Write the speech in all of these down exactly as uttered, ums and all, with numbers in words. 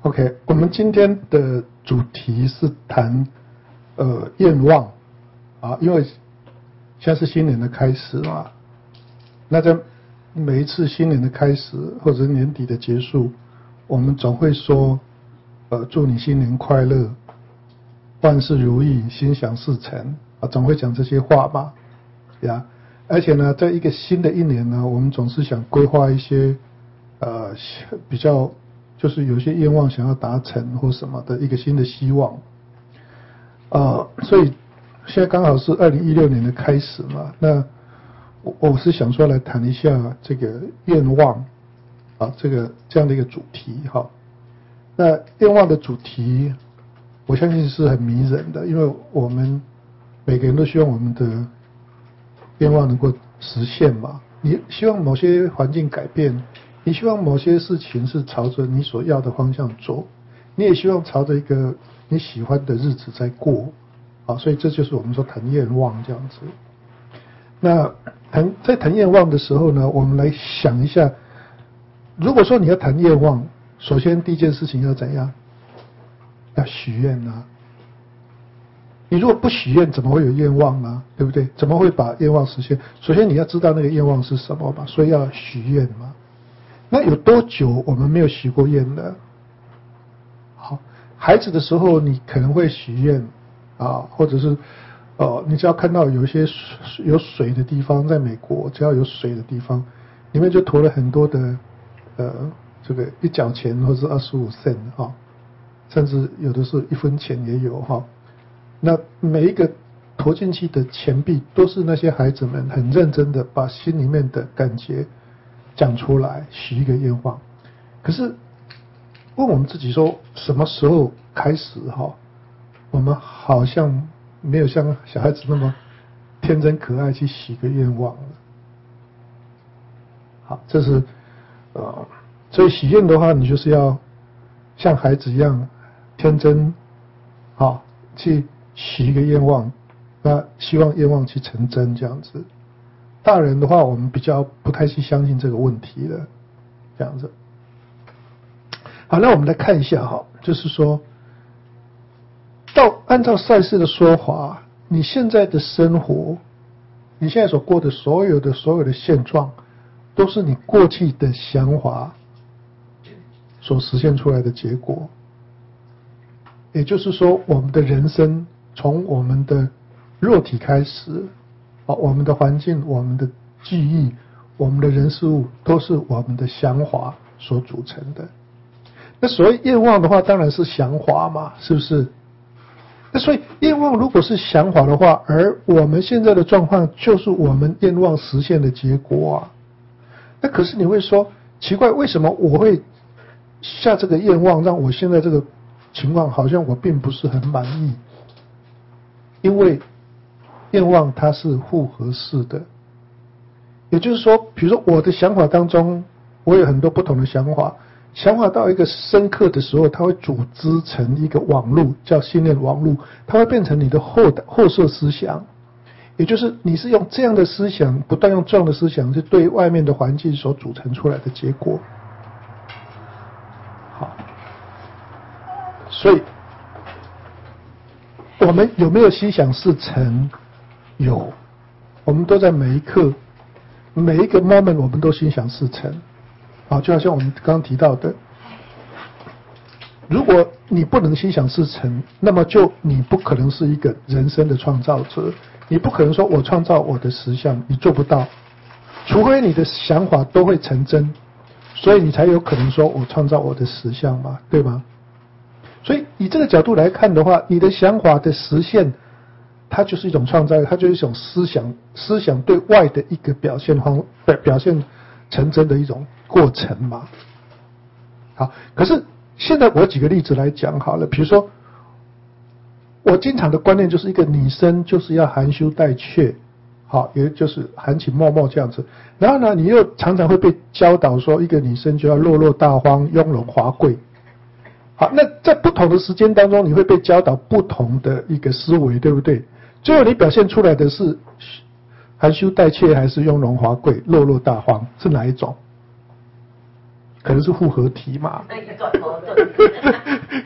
OK， 我们今天的主题是谈呃愿望啊，因为现在是新年的开始嘛，那在每一次新年的开始或者年底的结束，我们总会说呃祝你新年快乐，万事如意，心想事成啊，总会讲这些话吧，呀，而且呢，在一个新的一年呢，我们总是想规划一些呃比较。就是有些愿望想要达成或什么的一个新的希望，呃，所以现在刚好是二零一六年的开始嘛，那我我是想说来谈一下这个愿望啊，这个这样的一个主题哈。那愿望的主题，我相信是很迷人的，因为我们每个人都希望我们的愿望能够实现嘛。你希望某些环境改变。你希望某些事情是朝着你所要的方向走，你也希望朝着一个你喜欢的日子在过，啊，所以这就是我们说谈愿望这样子。那谈在谈愿望的时候呢，我们来想一下，如果说你要谈愿望，首先第一件事情要怎样？要许愿啊！你如果不许愿，怎么会有愿望呢？对不对？怎么会把愿望实现？首先你要知道那个愿望是什么嘛，所以要许愿嘛。那有多久我们没有许过愿呢？好，孩子的时候你可能会许愿啊，或者是呃，你只要看到有一些有水的地方，在美国只要有水的地方，里面就投了很多的呃这个一角钱或者是二十五 cent 哈，甚至有的是一分钱也有哈。那每一个投进去的钱币，都是那些孩子们很认真的把心里面的感觉讲出来，许一个愿望。可是问我们自己说，什么时候开始哈，我们好像没有像小孩子那么天真可爱去许个愿望了。好，这是呃，所以许愿的话，你就是要像孩子一样天真，好去许一个愿望，那希望愿望去成真这样子。大人的话，我们比较不太去相信这个问题了，这样子。好，那我们来看一下哈，就是说，到按照赛斯的说法，你现在的生活，你现在所过的所有的所有的现状，都是你过去的想法所实现出来的结果。也就是说，我们的人生从我们的肉体开始。好，我们的环境、我们的记忆、我们的人事物，都是我们的想法所组成的。那所谓愿望的话，当然是想法嘛，是不是？那所以愿望如果是想法的话，而我们现在的状况就是我们愿望实现的结果啊。那可是你会说，奇怪，为什么我会下这个愿望，让我现在这个情况好像我并不是很满意？因为愿望它是复合式的，也就是说，比如说我的想法当中，我有很多不同的想法，想法到一个深刻的时候，它会组织成一个网路，叫信念网路，它会变成你的后后设思想，也就是你是用这样的思想，不断用这样的思想，是对外面的环境所组成出来的结果。好，所以我们有没有心想事成？有，我们都在每一刻、每一个 moment， 我们都心想事成。啊，就好像我们刚刚提到的，如果你不能心想事成，那么就你不可能是一个人生的创造者，你不可能说我创造我的实相，你做不到，除非你的想法都会成真，所以你才有可能说我创造我的实相嘛，对吗？所以以这个角度来看的话，你的想法的实现，它就是一种创造，它就是一种思想，思想对外的一个表现方，表现成真的一种过程嘛。好，可是现在我举个例子来讲好了，比如说，我经常的观念就是一个女生就是要含羞带怯，好，也就是含情脉脉这样子。然后呢，你又常常会被教导说，一个女生就要落落大方、雍容华贵。好，那在不同的时间当中，你会被教导不同的一个思维，对不对？最后你表现出来的是含羞带怯，还是雍容华贵、落落大方，是哪一种？可能是复合体嘛。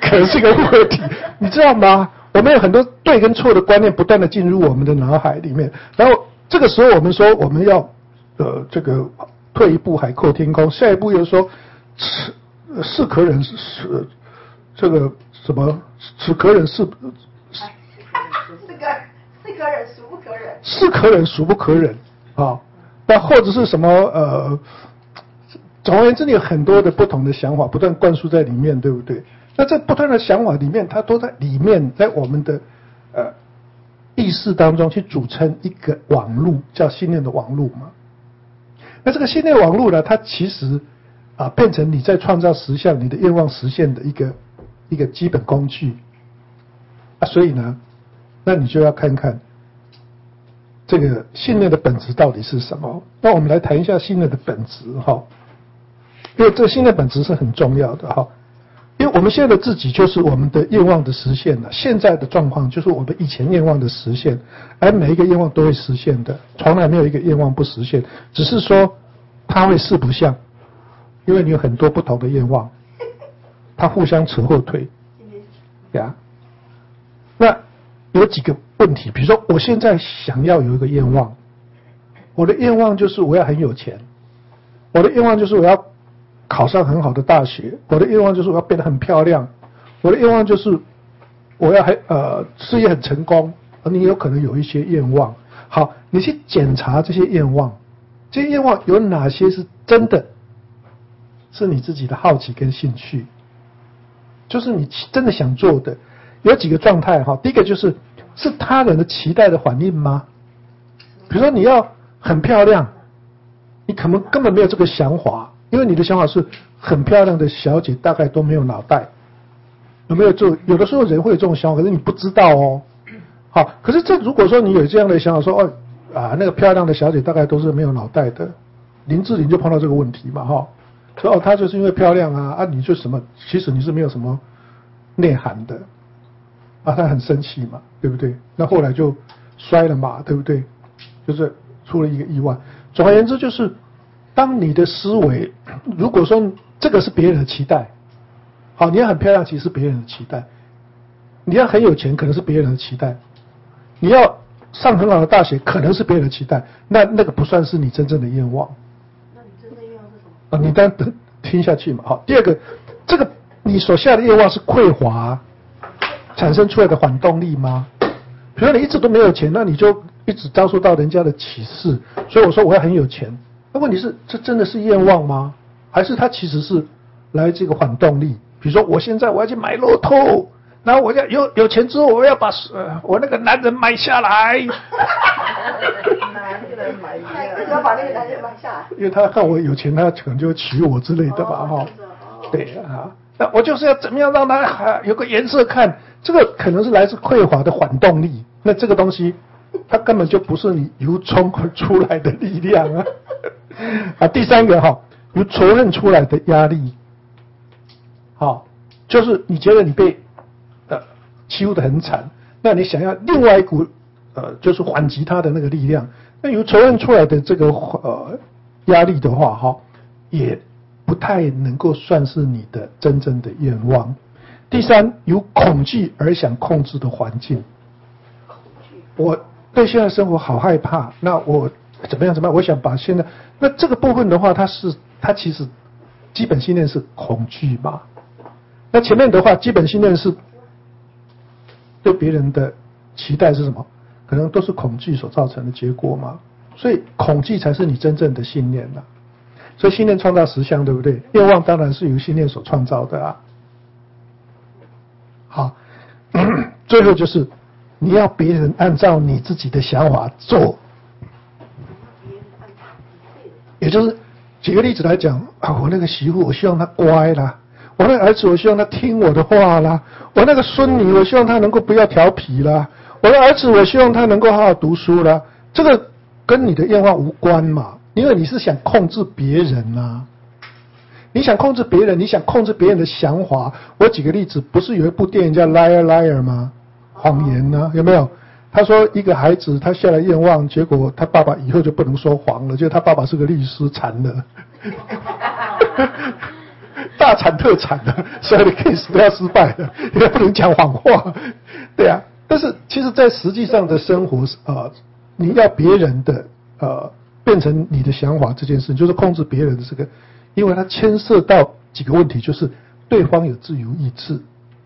可能是一个问题，你知道吗？我们有很多对跟错的观念不断的进入我们的脑海里面，然后这个时候我们说我们要呃这个退一步海阔天空，下一步又说是是可忍是这个什么是可忍是。 是可是可忍，孰不可忍？ 是可忍，孰不可忍啊？那或者是什么呃？总而言之，你有很多的不同的想法不断灌输在里面，对不对？那这不断的想法里面，它都在里面，在我们的呃意识当中去组成一个网路，叫信念的网路嘛。那这个信念网路呢，它其实啊变成你在创造实相、你的愿望实现的一个一个基本工具啊。所以呢，那你就要看看这个信念的本质到底是什么。那我们来谈一下信念的本质哈。因为这个信念本质是很重要的哈，因为我们现在的自己就是我们的愿望的实现了，现在的状况就是我们以前愿望的实现，而每一个愿望都会实现的，从来没有一个愿望不实现，只是说它会四不像，因为你有很多不同的愿望，它互相扯后腿，呀。那有几个问题，比如说我现在想要有一个愿望，我的愿望就是我要很有钱，我的愿望就是我要考上很好的大学，我的愿望就是我要变得很漂亮，我的愿望就是我要很呃事业很成功。你有可能有一些愿望，好，你去检查这些愿望，这些愿望有哪些是真的是你自己的好奇跟兴趣，就是你真的想做的。有几个状态哈，第一个就是是他人的期待的反应吗？比如说你要很漂亮，你可能根本没有这个想法，因为你的想法是很漂亮的小姐大概都没有脑袋，有没有这？有的时候人会有这种想法，可是你不知道哦。好，可是这如果说你有这样的想法，说哦啊那个漂亮的小姐大概都是没有脑袋的，林志玲就碰到这个问题嘛哈，说哦她就是因为漂亮啊啊你就什么，其实你是没有什么内涵的啊，她很生气嘛，对不对？那后来就摔了嘛，对不对？就是出了一个意外。总而言之就是。当你的思维，如果说这个是别人的期待，好，你要很漂亮，其实是别人的期待；你要很有钱，可能是别人的期待；你要上很好的大学，可能是别人的期待。那那个不算是你真正的愿望。 那你真正愿望是什么？ 啊，你当然等听下去嘛。好，第二个，这个你所下的愿望是匮乏产生出来的反动力吗？比如说你一直都没有钱，那你就一直遭受到人家的歧视。所以我说我要很有钱。那问题是，这真的是愿望吗？还是它其实是来自一个反动力？比如说，我现在我要去买乐透，然后我要有有钱之后，我要把呃我那个男人买下来。 男人买下来，为什么要把那个男人买下来？ 因为他看我有钱，他可能就会娶我之类的吧，哈、哦。对啊，那我就是要怎么样让他有个颜色看，这个可能是来自匮乏的反动力。那这个东西，它根本就不是你由衷而出来的力量啊。啊，第三个哈，由仇恨出来的压力，好，就是你觉得你被呃欺负得很惨，那你想要另外一股呃就是反击他的那个力量，那由仇恨出来的这个呃压力的话哈，也不太能够算是你的真正的愿望。第三，由恐惧而想控制的环境，我对现在生活好害怕，那我怎么样怎么样？我想把现在那这个部分的话，它是它其实基本信念是恐惧嘛。那前面的话，基本信念是对别人的期待是什么？可能都是恐惧所造成的结果嘛。所以恐惧才是你真正的信念了。所以信念创造实相，对不对？愿望当然是由信念所创造的啊。好，最后就是你要别人按照你自己的想法做。也就是举个例子来讲啊，我那个媳妇我希望她乖啦，我那个儿子我希望他听我的话啦，我那个孙女我希望他能够不要调皮啦，我的儿子我希望他能够好好读书啦。这个跟你的愿望无关嘛，因为你是想控制别人啊，你想控制别人，你想控制别人的想法。我举个例子，不是有一部电影叫 Liar Liar 吗？谎言呢、啊，有没有？他说一个孩子他下了愿望，结果他爸爸以后就不能说谎了，就他爸爸是个律师，惨了。 大产特产的，所有的 case 都要失败的，也不能讲谎话，对啊。但是其实，在实际上的生活，呃，你要别人的呃变成你的想法这件事，就是控制别人的这个，因为它牵涉到几个问题，就是对方有自由意志。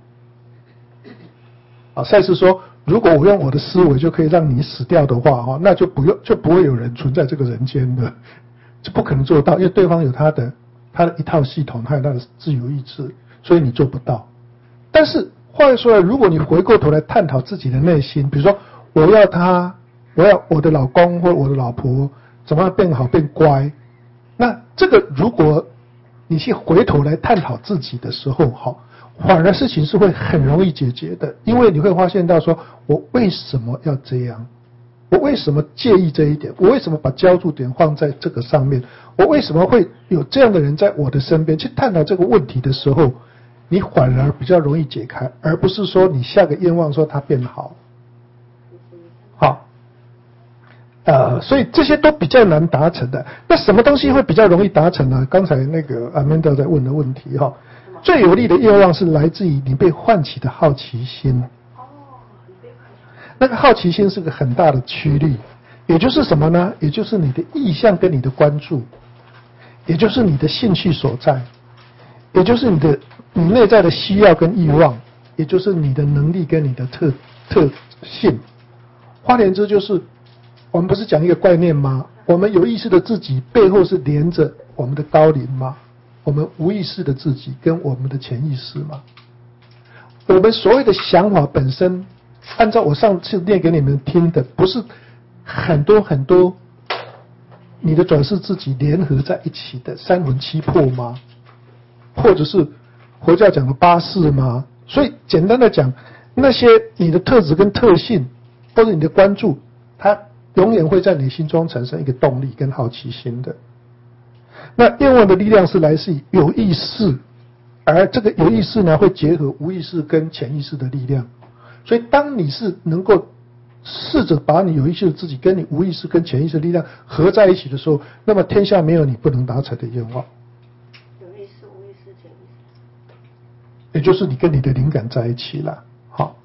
啊，赛斯说，如果我用我的思维就可以让你死掉的话，哈，那就不用就不会有人存在这个人间的，就不可能做到，因为对方有他的他的一套系统，他有他的自由意志，所以你做不到。但是话又说来，如果你回过头来探讨自己的内心，比如说我要他，我要我的老公或我的老婆怎么样变好变乖，那这个如果你去回头来探讨自己的时候，哈。反而事情是会很容易解决的，因为你会发现到说，我为什么要这样？我为什么介意这一点？我为什么把焦注点放在这个上面？我为什么会有这样的人在我的身边？去探讨这个问题的时候，你反而比较容易解开，而不是说你下个愿望说他变好。好，呃，所以这些都比较难达成的。那什么东西会比较容易达成呢？刚才那个阿曼达在问的问题哈。最有力的愿望是来自于你被唤起的好奇心。那个好奇心是个很大的驱力，也就是什么呢？也就是你的意向跟你的关注，也就是你的兴趣所在，也就是你的你内在的需要跟欲望，也就是你的能力跟你的特特性。换言之，就是我们不是讲一个概念吗？我们有意识的自己背后是连着我们的高龄吗？我们无意识的自己跟我们的潜意识嘛，我们所谓的想法本身，按照我上次念给你们听的，不是很多很多你的转世自己联合在一起的三魂七魄吗？或者是佛教讲的八识吗？所以简单的讲，那些你的特质跟特性，或者你的关注，它永远会在你心中产生一个动力跟好奇心的。那愿望的力量是来自于有意识，而这个有意识呢，会结合无意识跟潜意识的力量。所以当你是能够试着把你有意识的自己跟你无意识跟潜意识的力量合在一起的时候，那么天下没有你不能达成的愿望。 有意识、无意识、潜意识， 也就是你跟你的灵感在一起了。好，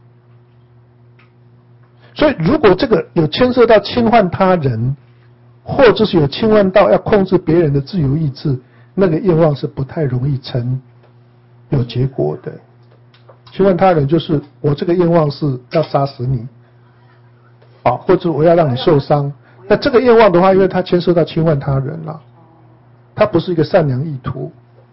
所以如果这个有牵涉到侵犯他人，或者是有侵犯到要控制别人的自由意志，那个愿望是不太容易成有结果的。侵犯他人就是我这个愿望是要杀死你，啊，或者我要让你受伤。那这个愿望的话，因为它牵涉到侵犯他人了，它不是一个善良意图。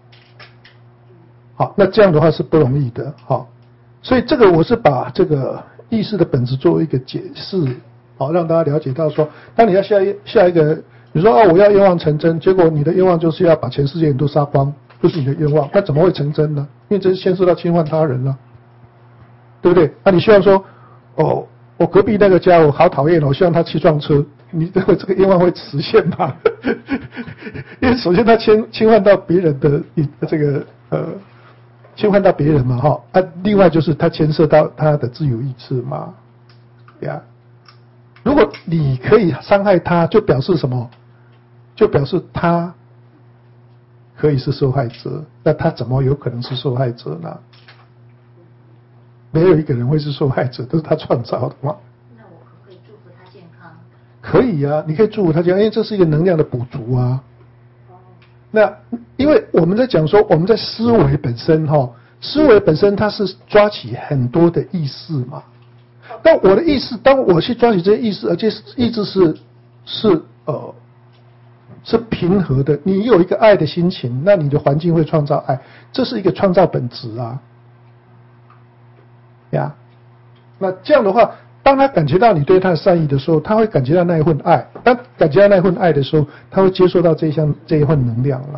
好，那这样的话是不容易的。好，所以这个我是把这个意识的本质作为一个解释。好，让大家了解到说，当你要下一下一个，你说哦，我要愿望成真，结果你的愿望就是要把全世界人都杀光，就是你的愿望，那怎么会成真呢？因为这是牵涉到侵犯他人了，对不对？那你希望说，哦，我隔壁那个家我好讨厌，我希望他骑撞车，你认为这个愿望会实现吗？因为首先他侵侵犯到别人的这个呃，侵犯到别人嘛，哈，啊，另外就是他牵涉到他的自由意志嘛，呀。如果你可以伤害他，就表示什么？就表示他可以是受害者，那他怎么有可能是受害者呢？没有一个人会是受害者，都是他创造的嘛。 那我可不可以祝福他健康？ 可以啊，你可以祝福他健康，因为这是一个能量的补足啊。那因为我们在讲说，我们在思维本身哈，思维本身它是抓起很多的意识嘛。但我的意识，当我去抓取这些意识，而且意志是是呃是平和的，你有一个爱的心情，那你的环境会创造爱，这是一个创造本质啊，呀，那这样的话，当他感觉到你对他的善意的时候，他会感觉到那一份爱，当感觉到那一份爱的时候，他会接受到这一项这一份能量了。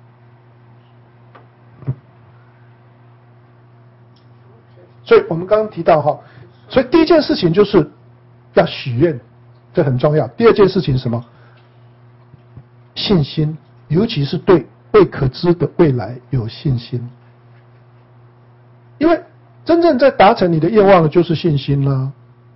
所以我们刚刚提到哈。所以第一件事情就是要许愿，这很重要。第二件事情是什么？信心，尤其是对未可知的未来有信心。因为真正在达成你的愿望的就是信心啦。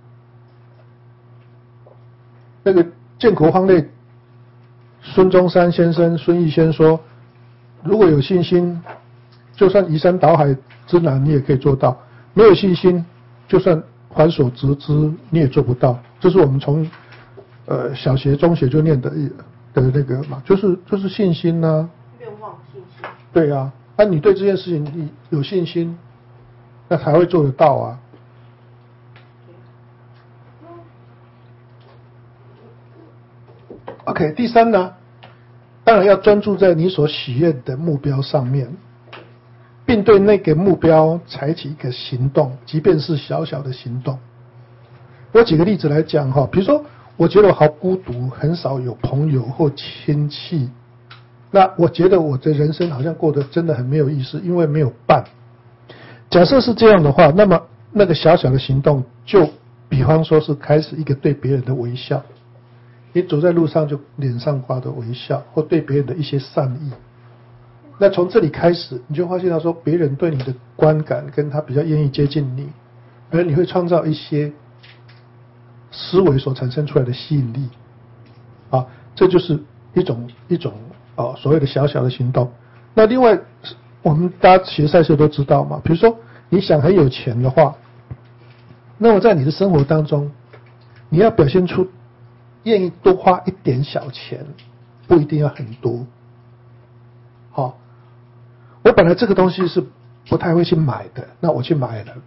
那个建国方类孙中山先生、孙逸仙说，如果有信心， 就算移山倒海之难，你也可以做到；没有信心，就算环所直之，你也做不到。这是我们从呃小学、中学就念的的那个嘛，就是就是信心呢、 啊。愿望、信心。 对啊，那、啊、你对这件事情你有信心，那才会做得到啊。OK， 第三呢，当然要专注在你所许愿的目标上面，并对那个目标采取一个行动，即便是小小的行动。我举个例子来讲哈，比如说，我觉得我好孤独，很少有朋友或亲戚，那我觉得我的人生好像过得真的很没有意思，因为没有伴。假设是这样的话，那么那个小小的行动，就比方说是开始一个对别人的微笑。你走在路上就脸上挂着微笑，或对别人的一些善意，那从这里开始，你就发现到说，别人对你的观感跟他比较愿意接近你，而你会创造一些思维所产生出来的吸引力，啊，这就是一种一种啊所谓的小小的行动。那另外，我们大家学赛事都知道嘛，比如说你想很有钱的话，那么在你的生活当中，你要表现出愿意多花一点小钱，不一定要很多。好、哦，我本来这个东西是不太会去买的，那我去买了。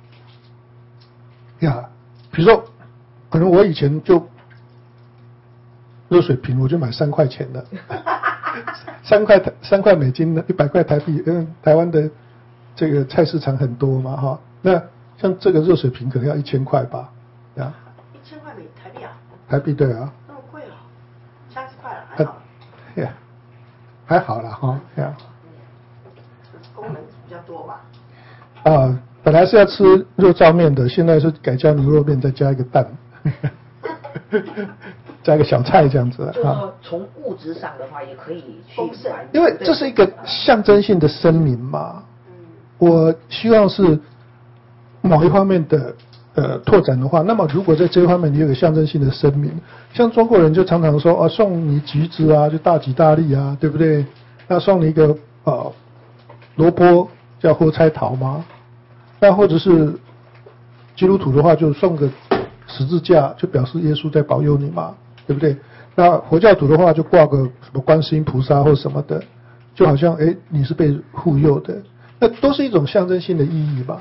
呀，比如说，可能我以前就热水瓶，我就买三块钱的，三块三块美金的，一百块台币，因为台湾的这个菜市场很多嘛，哈。那像这个热水瓶可能要一千块吧，呀。 一千块美台币啊？ 台币对啊。 那么贵哦，三十块了，还好。 呀，还好啦哈，呀。 功能比较多吧。 啊，本来是要吃肉燥面的，现在是改加牛肉面，再加一个蛋，加一个小菜这样子。 就是说，从物质上的话，也可以去买， 因为这是一个象征性的声明嘛。我希望是某一方面的呃拓展的话，那么如果在这一方面你有个象征性的声明，像中国人就常常说啊，送你橘子啊，就大吉大利啊，对不对？那送你一个呃萝卜叫喝菜桃嘛，那或者是基督徒的话，就送个十字架，就表示耶稣在保佑你嘛，对不对？那佛教徒的话，就挂个什么观世音菩萨或什么的，就好像哎你是被护佑的，那都是一种象征性的意义吧，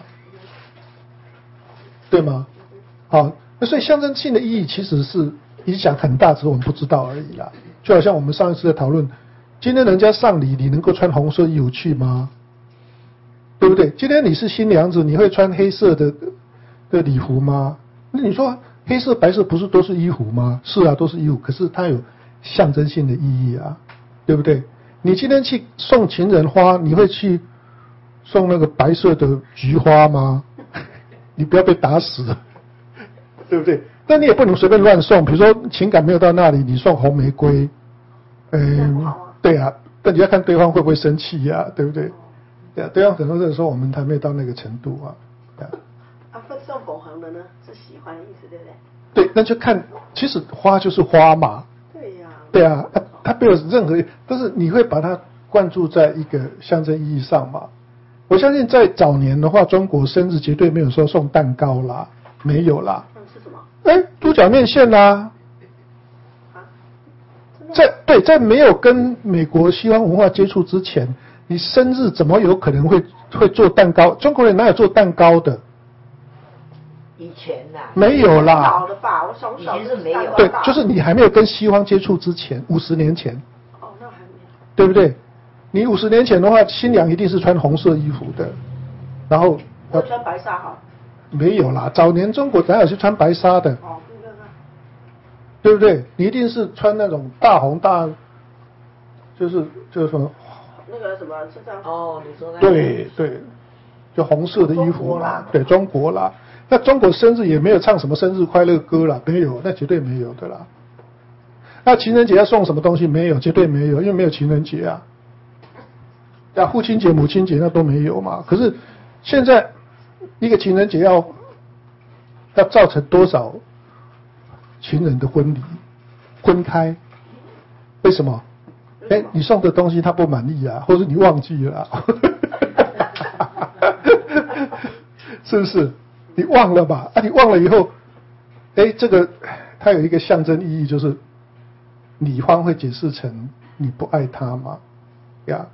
对吗？好，那所以象征性的意义其实是影响很大，只是我们不知道而已啦。就好像我们上一次的讨论，今天人家丧礼，你能够穿红色衣服去吗？对不对？今天你是新娘子，你会穿黑色的的礼服吗？那你说黑色、白色不是都是衣服吗？是啊，都是衣服，可是它有象征性的意义啊，对不对？你今天去送情人花，你会去送那个白色的菊花吗？你不要被打死，对不对？但你也不能随便乱送，比如说情感没有到那里，你送红玫瑰，嗯，对啊，但你要看对方会不会生气呀、啊，对不对？对啊，对方可能是说我们还没有到那个程度啊。对啊， 啊，送粉红的呢是喜欢的意思，对不对？ 对，那就看，其实花就是花嘛。 对呀、啊。 对啊，它没有任何，但是你会把它灌注在一个象征意义上嘛？我相信在早年的话，中国生日绝对没有说送蛋糕啦，没有啦。 那吃什么？ 哎，猪脚面线啦。 啊？ 在对，在没有跟美国西方文化接触之前，你生日怎么有可能会会做蛋糕？中国人哪有做蛋糕的？ 以前呐、啊， 没有啦。 老的吧，我从小以前是没有。 对，就是你还没有跟西方接触之前，五十年前。 哦，那还没有。 对不对？你五十年前的话，新娘一定是穿红色衣服的，然后我穿白纱哈。 没有啦，早年中国哪有去穿白纱的？ 哦，那个。 对不对？你一定是穿那种大红大，就是就是什么？ 那个什么是这样？ 哦，你说那个。 对对，就红色的衣服啦。 对，中国啦。那中国生日也没有唱什么生日快乐歌啦，没有，那绝对没有的啦。那情人节要送什么东西？没有，绝对没有，因为没有情人节啊。啊，父亲节、母亲节那都没有嘛。可是现在一个情人节要要造成多少情人的婚礼、婚开？为什么？哎，你送的东西他不满意啊，或者你忘记了、啊。 是不是？你忘了吧？啊，你忘了以后，哎，这个它有一个象征意义，就是女方会解释成你不爱他嘛，呀。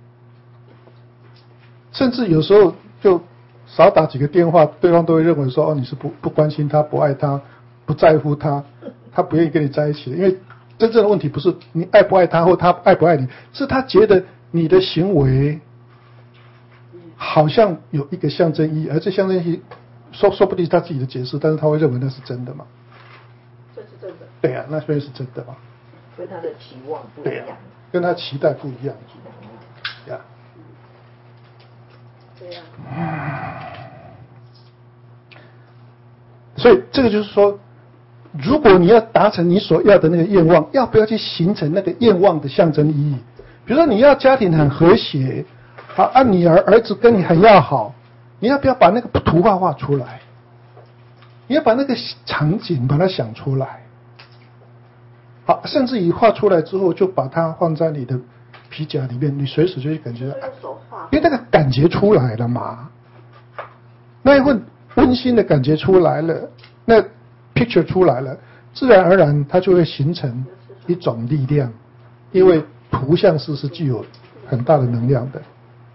甚至有时候就少打几个电话，对方都会认为说，哦，你是不不关心他、不爱他、不在乎他，他不愿意跟你在一起的。因为真正的问题不是你爱不爱他或他爱不爱你，是他觉得你的行为好像有一个象征意义，而这象征意义说说不定是他自己的解释，但是他会认为那是真的嘛？ 这是真的。 对呀、啊，那所以是真的嘛？ 跟他的期望不一样， 对呀、啊，跟他期待不一样，呀。 对呀、 所以这个就是说，如果你要达成你所要的那个愿望，要不要去形成那个愿望的象征意义？比如说你要家庭很和谐，好，啊，女儿儿子跟你很要好，你要不要把那个图画画出来？你要把那个场景把它想出来，好，甚至于画出来之后，就把它放在你的皮夹里面，你随时就会感觉到，因为那个感觉出来了嘛，那一份温馨的感觉出来了，那 picture 出来了，自然而然它就会形成一种力量，因为图像是是具有很大的能量的。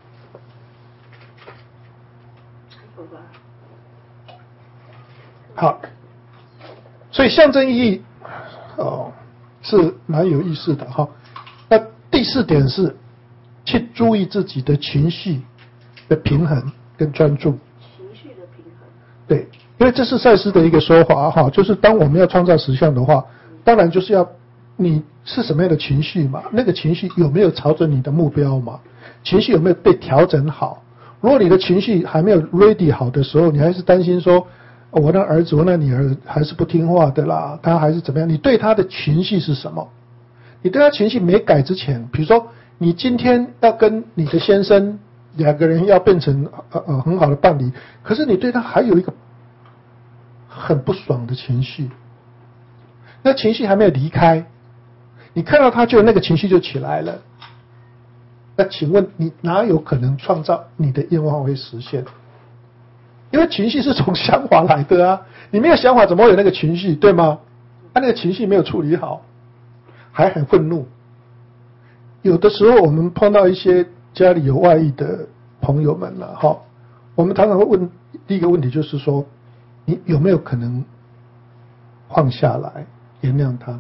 好，所以象征意义哦是蛮有意思的哈。那第四点是去注意自己的情绪的平衡跟专注。 情绪的平衡。 对，因为这是赛斯的一个说法哈，就是当我们要创造实相的话，当然就是要你是什么样的情绪嘛，那个情绪有没有朝着你的目标嘛，情绪有没有被调整好。如果你的情绪还没有 ready 好的时候，你还是担心说，哦，我那儿子我那女儿还是不听话的啦，他还是怎么样，你对他的情绪是什么？你对他情绪没改之前，比如说你今天要跟你的先生两个人要变成呃呃很好的伴侣，可是你对他还有一个很不爽的情绪，那情绪还没有离开，你看到他就那个情绪就起来了，那请问你哪有可能创造你的愿望会实现？因为情绪是从想法来的啊，你没有想法怎么会有那个情绪，对吗？他、啊、那个情绪没有处理好，还很愤怒。有的时候我们碰到一些家里有外遇的朋友们了哈，我们常常会问第一个问题就是说，你有没有可能放下来原谅他？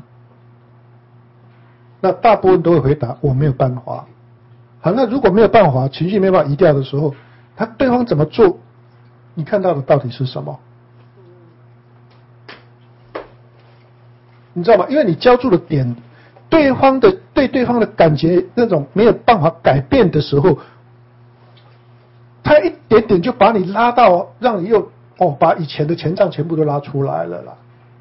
那大部分都会回答我没有办法。好，那如果没有办法，情绪没办法移掉的时候，他对方怎么做？你看到的到底是什么？你知道吗？因为你交住的点，对方的对对方的感觉那种没有办法改变的时候，他一点点就把你拉到，让你又哦把以前的前账全部都拉出来了啦。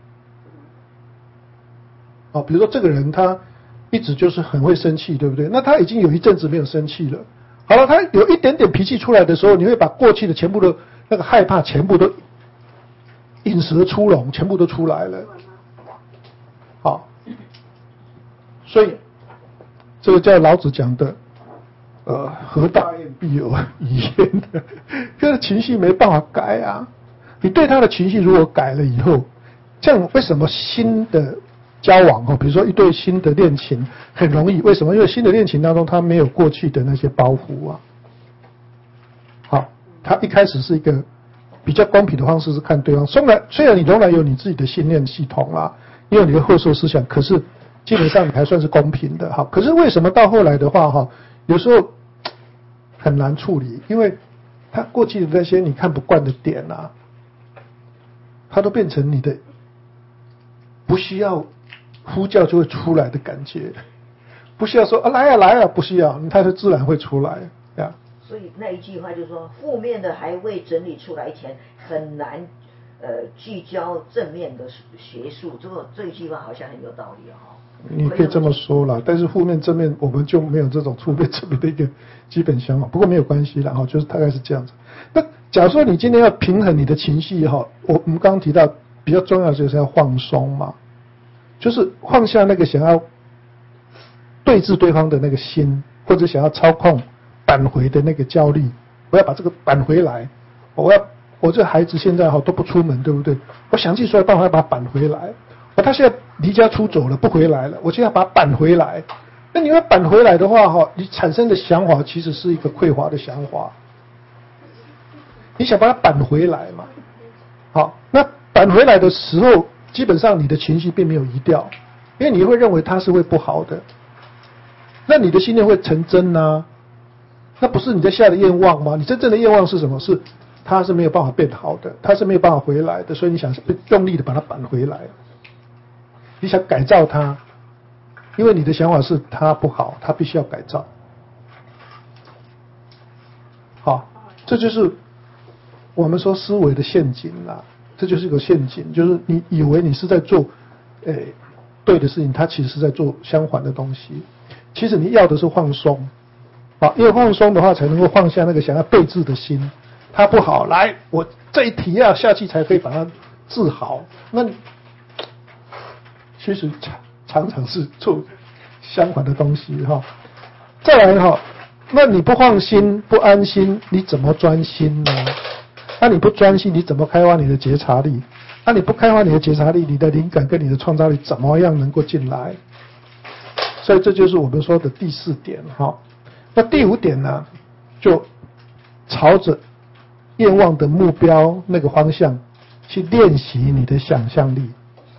哦，比如说这个人他一直就是很会生气，对不对？那他已经有一阵子没有生气了。好了，他有一点点脾气出来的时候，你会把过去的全部都那个害怕全部都引蛇出笼，全部都出来了。好，所以这个叫老子讲的，呃，何大焉必有遗焉的，这个情绪没办法改啊。你对他的情绪如果改了以后，这样为什么新的交往哦，比如说一对新的恋情很容易，为什么？因为新的恋情当中他没有过去的那些包袱啊。好，他一开始是一个比较公平的方式是看对方，虽然虽然你仍然有你自己的信念系统啦，你有你的后设思想，可是基本上你还算是公平的。好，可是为什么到后来的话哈，有时候很难处理，因为他过去的那些你看不惯的点啊，它都变成你的不需要呼叫就会出来的感觉，不需要说啊来啊来啊，不需要，它就自然会出来呀。 所以那一句话就是说，负面的还未整理出来前，很难呃聚焦正面的学术。这个这一句话好像很有道理哦。 你可以这么说啦，但是负面正面我们就没有这种负面正面的一个基本想法。不过没有关系啦，哈，就是大概是这样子。那假如说你今天要平衡你的情绪哈，我我们刚刚提到比较重要的就是要放松嘛，就是放下那个想要对峙对方的那个心，或者想要操控挽回的那个焦虑我要把这个扳回来，我要我这孩子现在哈都不出门，对不对？我想尽所有办法要把他扳回来。我他现在离家出走了，不回来了，我就要把他扳回来。那你要扳回来的话哈，你产生的想法其实是一个匮乏的想法。你想把它扳回来嘛？好，那扳回来的时候，基本上你的情绪并没有移掉，因为你会认为它是会不好的，那你的信念会成真啊。那不是你在下的愿望吗？你真正的愿望是什么？是它是没有办法变好的，它是没有办法回来的，所以你想用力的把它扳回来，你想改造它，因为你的想法是它不好，它必须要改造。好，这就是我们说思维的陷阱啦，这就是一个陷阱，就是你以为你是在做，诶，对的事情，它其实是在做相反的东西。其实你要的是放松，好，因为放松的话才能够放下那个想要对峙的心。它不好，来，我这一题啊下去才可以把它治好。那其实常常常是做相反的东西哈。再来哈，那你不放心、不安心，你怎么专心呢？那你不专心，你怎么开发你的觉察力？那你不开发你的觉察力，你的灵感跟你的创造力怎么样能够进来？所以这就是我们说的第四点哈。那第五点呢，就朝着愿望的目标那个方向去练习你的想象力。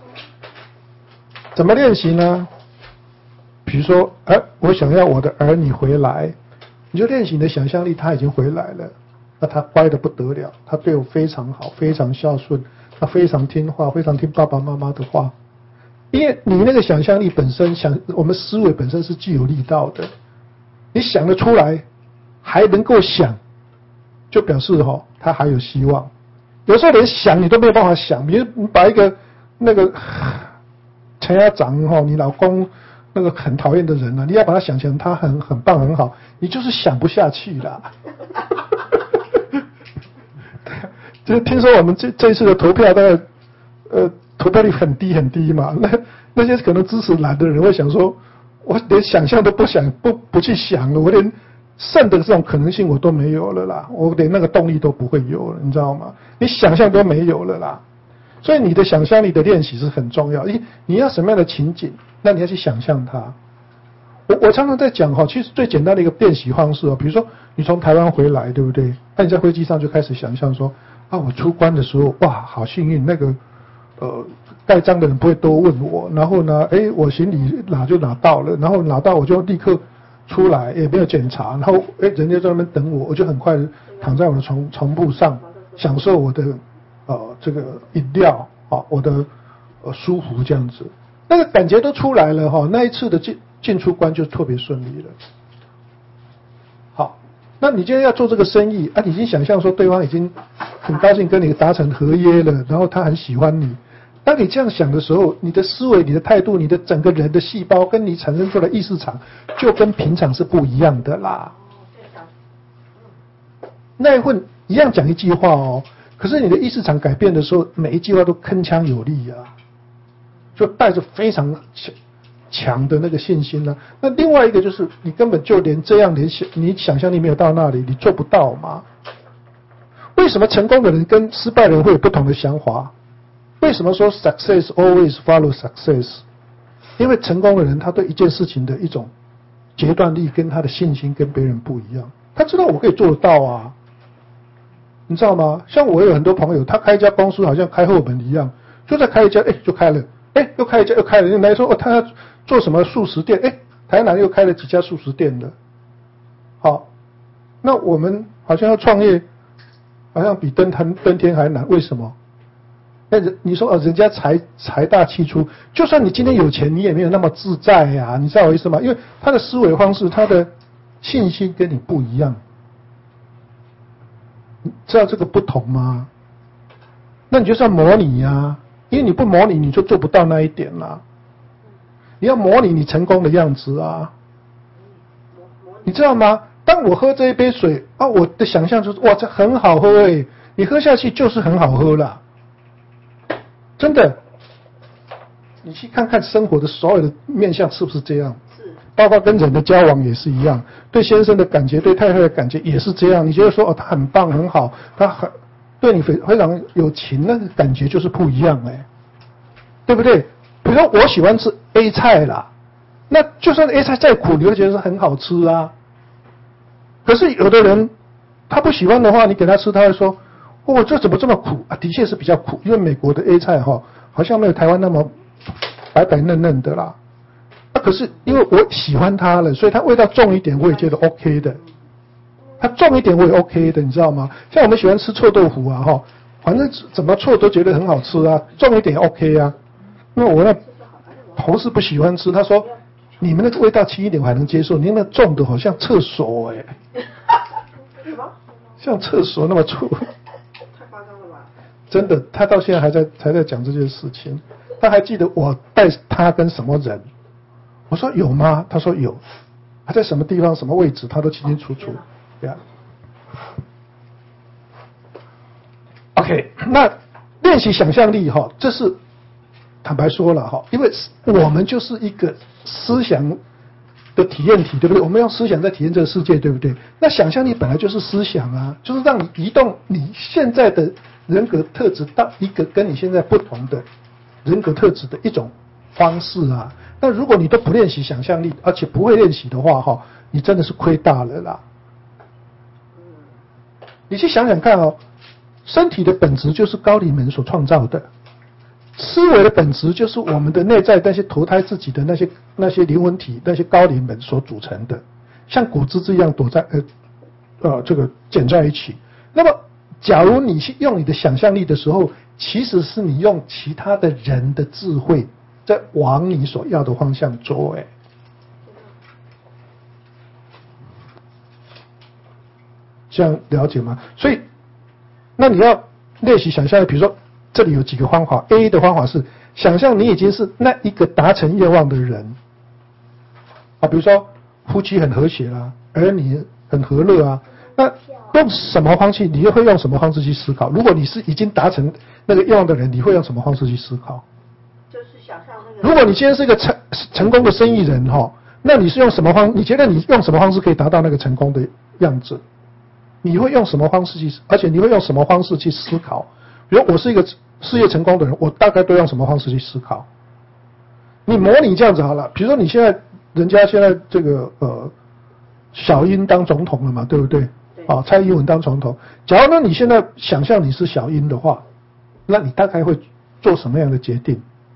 怎么练习呢？比如说，哎，我想要我的儿女回来，你就练习你的想象力，他已经回来了，那他乖得不得了，他对我非常好，非常孝顺，他非常听话，非常听爸爸妈妈的话。因为你那个想象力本身，想我们思维本身是具有力道的，你想得出来，还能够想，就表示哈、哦，他还有希望。有时候连想你都没有办法想，比如你把一个那个陈家长哈，你老公那个很讨厌的人啊，你要把他想成他很很棒很好，你就是想不下去啦。就是听说我们这这一次的投票大概呃投票率很低很低嘛，那那些可能支持蓝的人会想说，我连想象都不想不不去想了，我连胜的这种可能性我都没有了啦，我连那个动力都不会有了，你知道吗？你想象都没有了啦。所以你的想象力的练习是很重要，你你要什么样的情景，那你要去想象它。我我常常在讲哈，其实最简单的一个练习方式哦，比如说你从台湾回来，对不对？那你在飞机上就开始想象说，啊，我出关的时候，哇，好幸运，那个呃盖章的人不会多问我，然后呢，哎，我行李拿就拿到了，然后拿到我就立刻出来，也没有检查，然后哎，人家在那边等我，我就很快躺在我的床床铺上，享受我的呃这个饮料啊，我的呃舒服这样子，那个感觉都出来了哈，那一次的进进出关就特别顺利了。好，那你今天要做这个生意啊，你已经想象说对方已经很高兴跟你达成合约了，然后他很喜欢你。当你这样想的时候，你的思维、你的态度、你的整个人的细胞跟你产生出来的意识场，就跟平常是不一样的啦。那一份一样讲一句话哦，可是你的意识场改变的时候，每一句话都铿锵有力啊，就带着非常强强的那个信心呢、啊。那另外一个就是，你根本就连这样连想你想象力没有到那里，你做不到嘛？为什么成功的人跟失败的人会有不同的想法？为什么说 success always follow success？ 因为成功的人他对一件事情的一种决断力跟他的信心跟别人不一样，他知道我可以做得到啊，你知道吗？像我有很多朋友，他开一家公司好像开后门一样，就在开一家，哎，就开了，哎，又开一家，又开了。人来说哦，他要做什么素食店，哎，台南又开了几家素食店了。好，那我们好像要创业，好像比登天登天还难，为什么？那人你说哦，人家财财大气粗，就算你今天有钱，你也没有那么自在呀、啊，你知道我意思吗？因为他的思维方式，他的信心跟你不一样，你知道这个不同吗？那你就是要模拟呀、啊，因为你不模拟，你就做不到那一点啦。你要模拟你成功的样子啊，你知道吗？当我喝这一杯水啊，我的想象就是哇，这很好喝诶、欸，你喝下去就是很好喝啦。真的，你去看看生活的所有的面向是不是这样？ 是。 包括跟人的交往也是一样，对先生的感觉，对太太的感觉也是这样。你觉得说哦，他很棒很好，他很对你非非常有情，那个感觉就是不一样哎，对不对？比如说我喜欢吃 A 菜啦，那就算 A 菜再苦，你会觉得是很好吃啊。可是有的人他不喜欢的话，你给他吃，他会说哦，这怎么这么苦啊？的确是比较苦，因为美国的 A 菜哈、哦，好像没有台湾那么白白嫩嫩的啦。啊，可是因为我喜欢它了，所以它味道重一点，我也觉得 OK 的。它重一点我也 OK 的，你知道吗？像我们喜欢吃臭豆腐啊，哈，反正怎么臭都觉得很好吃啊，重一点也 OK 啊。因为我那同事不喜欢吃，他说你们那个味道轻一点我还能接受，你那重的好像厕所哎、欸，像厕所那么臭， 太夸张了吧？ 真的，他到现在还在还在讲这件事情，他还记得我带他跟什么人。我说有吗？他说有，他在什么地方、什么位置，他都清清楚楚。对啊。OK， 那练习想象力哈，这是坦白说了哈，因为我们就是一个思想的体验体，对不对？我们用思想在体验这个世界，对不对？那想象力本来就是思想啊，就是让你移动你现在的人格特质到一个跟你现在不同的人格特质的一种方式啊。那如果你都不练习想象力，而且不会练习的话，哈，你真的是亏大了啦。你去想想看哦，身体的本质就是高灵门所创造的，思维的本质就是我们的内在那些投胎自己的那些那些灵魂体，那些高灵门所组成的，像骨枝子一样躲在呃呃这个卷在一起。那么，假如你去用你的想象力的时候，其实是你用其他的人的智慧。在往你所要的方向走，哎，这样了解吗？所以，那你要练习想象力，比如说这里有几个方法 ，A 的方法是想象你已经是那一个达成愿望的人，啊，比如说夫妻很和谐啦，儿女很和乐啊，那用什么方式？你又会用什么方式去思考？如果你是已经达成那个愿望的人，你会用什么方式去思考？如果你今天是一个成成功的生意人哈，那你是用什么方？你觉得你用什么方式可以达到那个成功的样子？你会用什么方式去？而且你会用什么方式去思考？比如我是一个事业成功的人，我大概都用什么方式去思考？你模拟这样子好了，比如说你现在人家现在这个呃小英当总统了嘛，对不对？啊，蔡英文当总统。假如呢你现在想象你是小英的话，那你大概会做什么样的决定？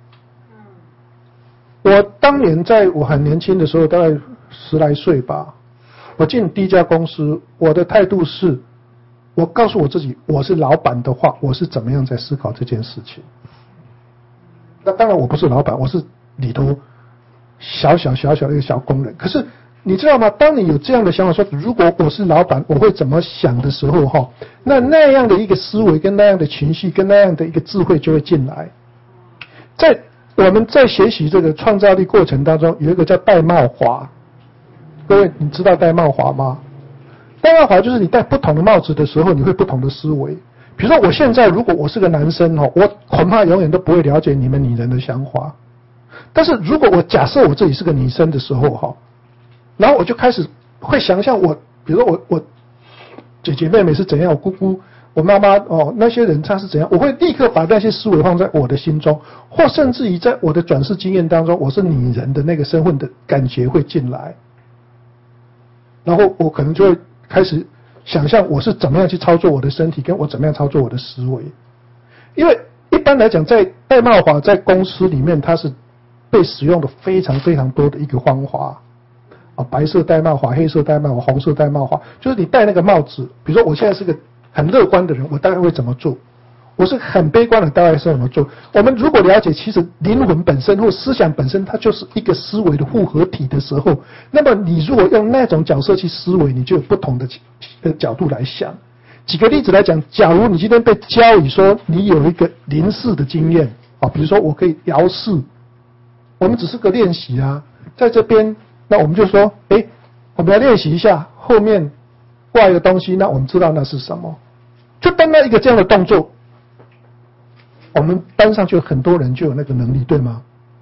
我当年在我很年轻的时候，大概十来岁吧，我进第一家公司，我的态度是，我告诉我自己，我是老板的话，我是怎么样在思考这件事情。那当然我不是老板，我是里头小小小小的一个小工人。可是你知道吗？当你有这样的想法说，如果我是老板，我会怎么想的时候，哈，那那样的一个思维跟那样的情绪跟那样的一个智慧就会进来，在。我们在学习这个创造力过程当中，有一个叫戴帽华。各位，你知道戴帽华吗？戴帽华就是你戴不同的帽子的时候，你会不同的思维。比如说，我现在如果我是个男生哦，我恐怕永远都不会了解你们女人的想法。但是如果我假设我自己是个女生的时候哈，然后我就开始会想象我，比如说我我姐姐妹妹是怎样，我姑姑。我妈妈哦，那些人他是怎样？我会立刻把那些思维放在我的心中，或甚至于在我的转世经验当中，我是女人的那个身份的感觉会进来，然后我可能就会开始想象我是怎么样去操作我的身体，跟我怎么样操作我的思维。因为一般来讲，在戴帽法在公司里面，它是被使用的非常非常多的一个方法啊，白色戴帽法、黑色戴帽法、红色戴帽法，就是你戴那个帽子，比如说我现在是个。很乐观的人，我大概会怎么做？我是很悲观的，大概是怎么做？我们如果了解，其实灵魂本身或思想本身，它就是一个思维的复合体的时候，那么你如果用那种角色去思维，你就有不同的角度来想。举个例子来讲，假如你今天被教以说你有一个灵视的经验啊，比如说我可以遥视，我们只是个练习啊，在这边，那我们就说，哎，我们要练习一下后面挂一个东西，那我们知道那是什么。就单单一个这样的动作，我们班上就有很多人就有那个能力，对吗？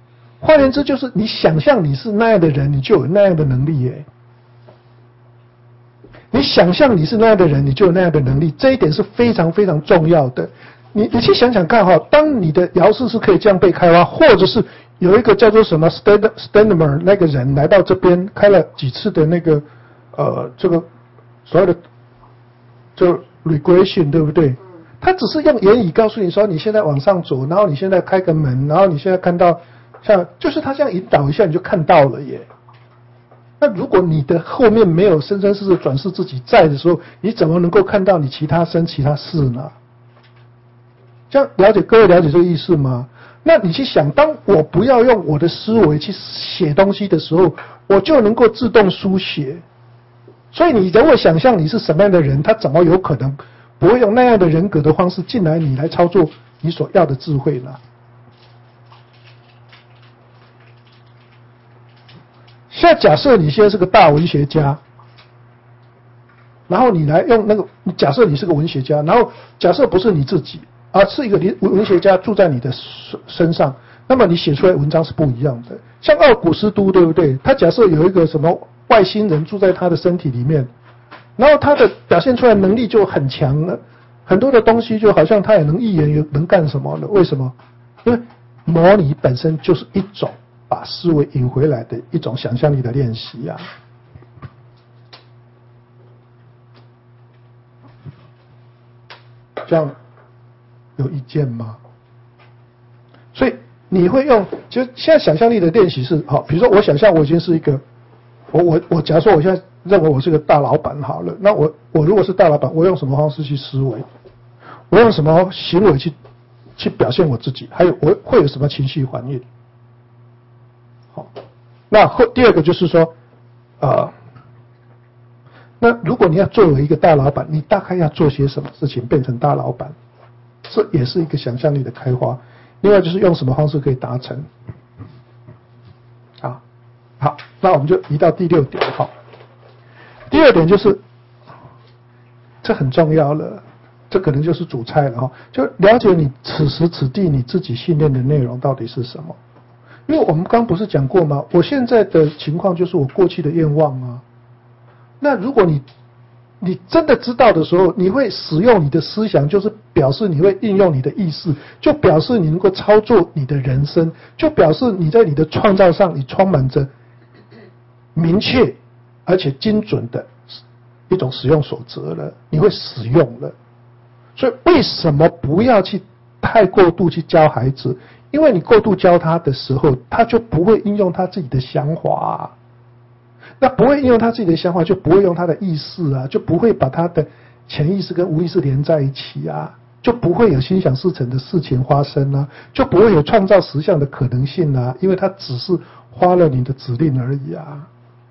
换言之，就是你想象你是那样的人，你就有那样的能力耶。你想象你是那样的人，你就有那样的能力，这一点是非常非常重要的。你你去想想看哈，当你的遥视是可以这样被开发，或者是有一个叫做什么 Stendemer 那个人来到这边开了几次的那个呃这个所谓的就 regression 对不对？他只是用言语告诉你说你现在往上走，然后你现在开个门，然后你现在看到像就是他这样引导一下你就看到了耶。那如果你的后面没有生生世世转世自己在的时候，你怎么能够看到你其他生其他世呢？这样了解各位了解这个意思吗？那你去想，当我不要用我的思维去写东西的时候，我就能够自动书写。所以你如果想象你是什么样的人，他怎么有可能不会用那样的人格的方式进来你来操作你所要的智慧呢？现在假设你现在是个大文学家，然后你来用那个，假设你是个文学家，然后假设不是你自己，而是一个文学家住在你的身上，那么你写出来的文章是不一样的。像奥古斯都，对不对？他假设有一个什么外星人住在他的身体里面，然后他的表现出来的能力就很强了，很多的东西就好像他也能预言，也能干什么了？为什么？因为模拟本身就是一种把思维引回来的一种想象力的练习啊。这样有意见吗？所以你会用，就现在想象力的练习是好，比如说我想象我已经是一个，我我我假如说我现在认为我是个大老板好了，那我我如果是大老板，我用什么方式去思维？我用什么行为去去表现我自己？还有我会有什么情绪反应？好，那后第二个就是说，呃，那如果你要作为一个大老板，你大概要做些什么事情变成大老板？这也是一个想象力的开花。另外就是用什么方式可以达成？好，好，那我们就移到第六点。好，第二点就是，这很重要了，这可能就是主菜了哈。就了解你此时此地你自己信念的内容到底是什么。因为我们刚不是讲过吗？我现在的情况就是我过去的愿望啊。那如果你你真的知道的时候，你会使用你的思想，就是表示你会运用你的意识，就表示你能够操作你的人生，就表示你在你的创造上，你充满着明确而且精准的一种使用守则了，你会使用了。所以为什么不要去太过度去教孩子？因为你过度教他的时候，他就不会应用他自己的想法啊。那不会应用他自己的想法，就不会用他的意识啊，就不会把他的潜意识跟无意识连在一起啊，就不会有心想事成的事情发生啊，就不会有创造实相的可能性啊，因为他只是花了你的指令而已啊。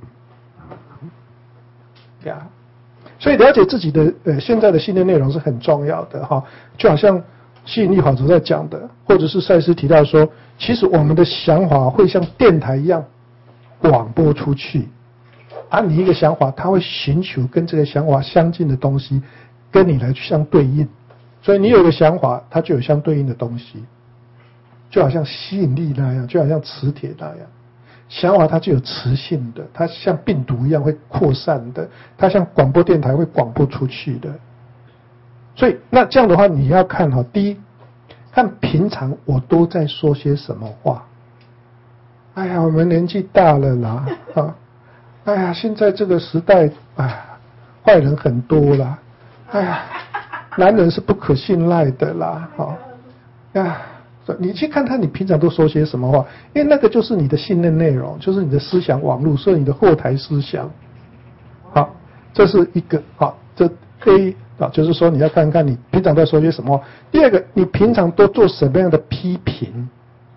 呀，所以了解自己的呃现在的信念内容是很重要的哈，就好像吸引力法则在讲的，或者是赛斯提到说，其实我们的想法会像电台一样广播出去。啊，你一个想法，它会寻求跟这个想法相近的东西，跟你来相对应。所以你有个想法，它就有相对应的东西，就好像吸引力那样，就好像磁铁那样。想法它就有磁性的，它像病毒一样会扩散的，它像广播电台会广播出去的。所以那这样的话，你要看哈，第一，看平常我都在说些什么话。哎呀，我们年纪大了啦，啊。哎呀，现在这个时代，哎，坏人很多啦。哎呀，男人是不可信赖的啦。好，啊，你去看看你平常都说些什么话，因为那个就是你的信念内容，就是你的思想网络，所以你的后台思想。好，这是一个好，这 A 啊，就是说你要看看你平常在说些什么话。第二个，你平常都做什么样的批评？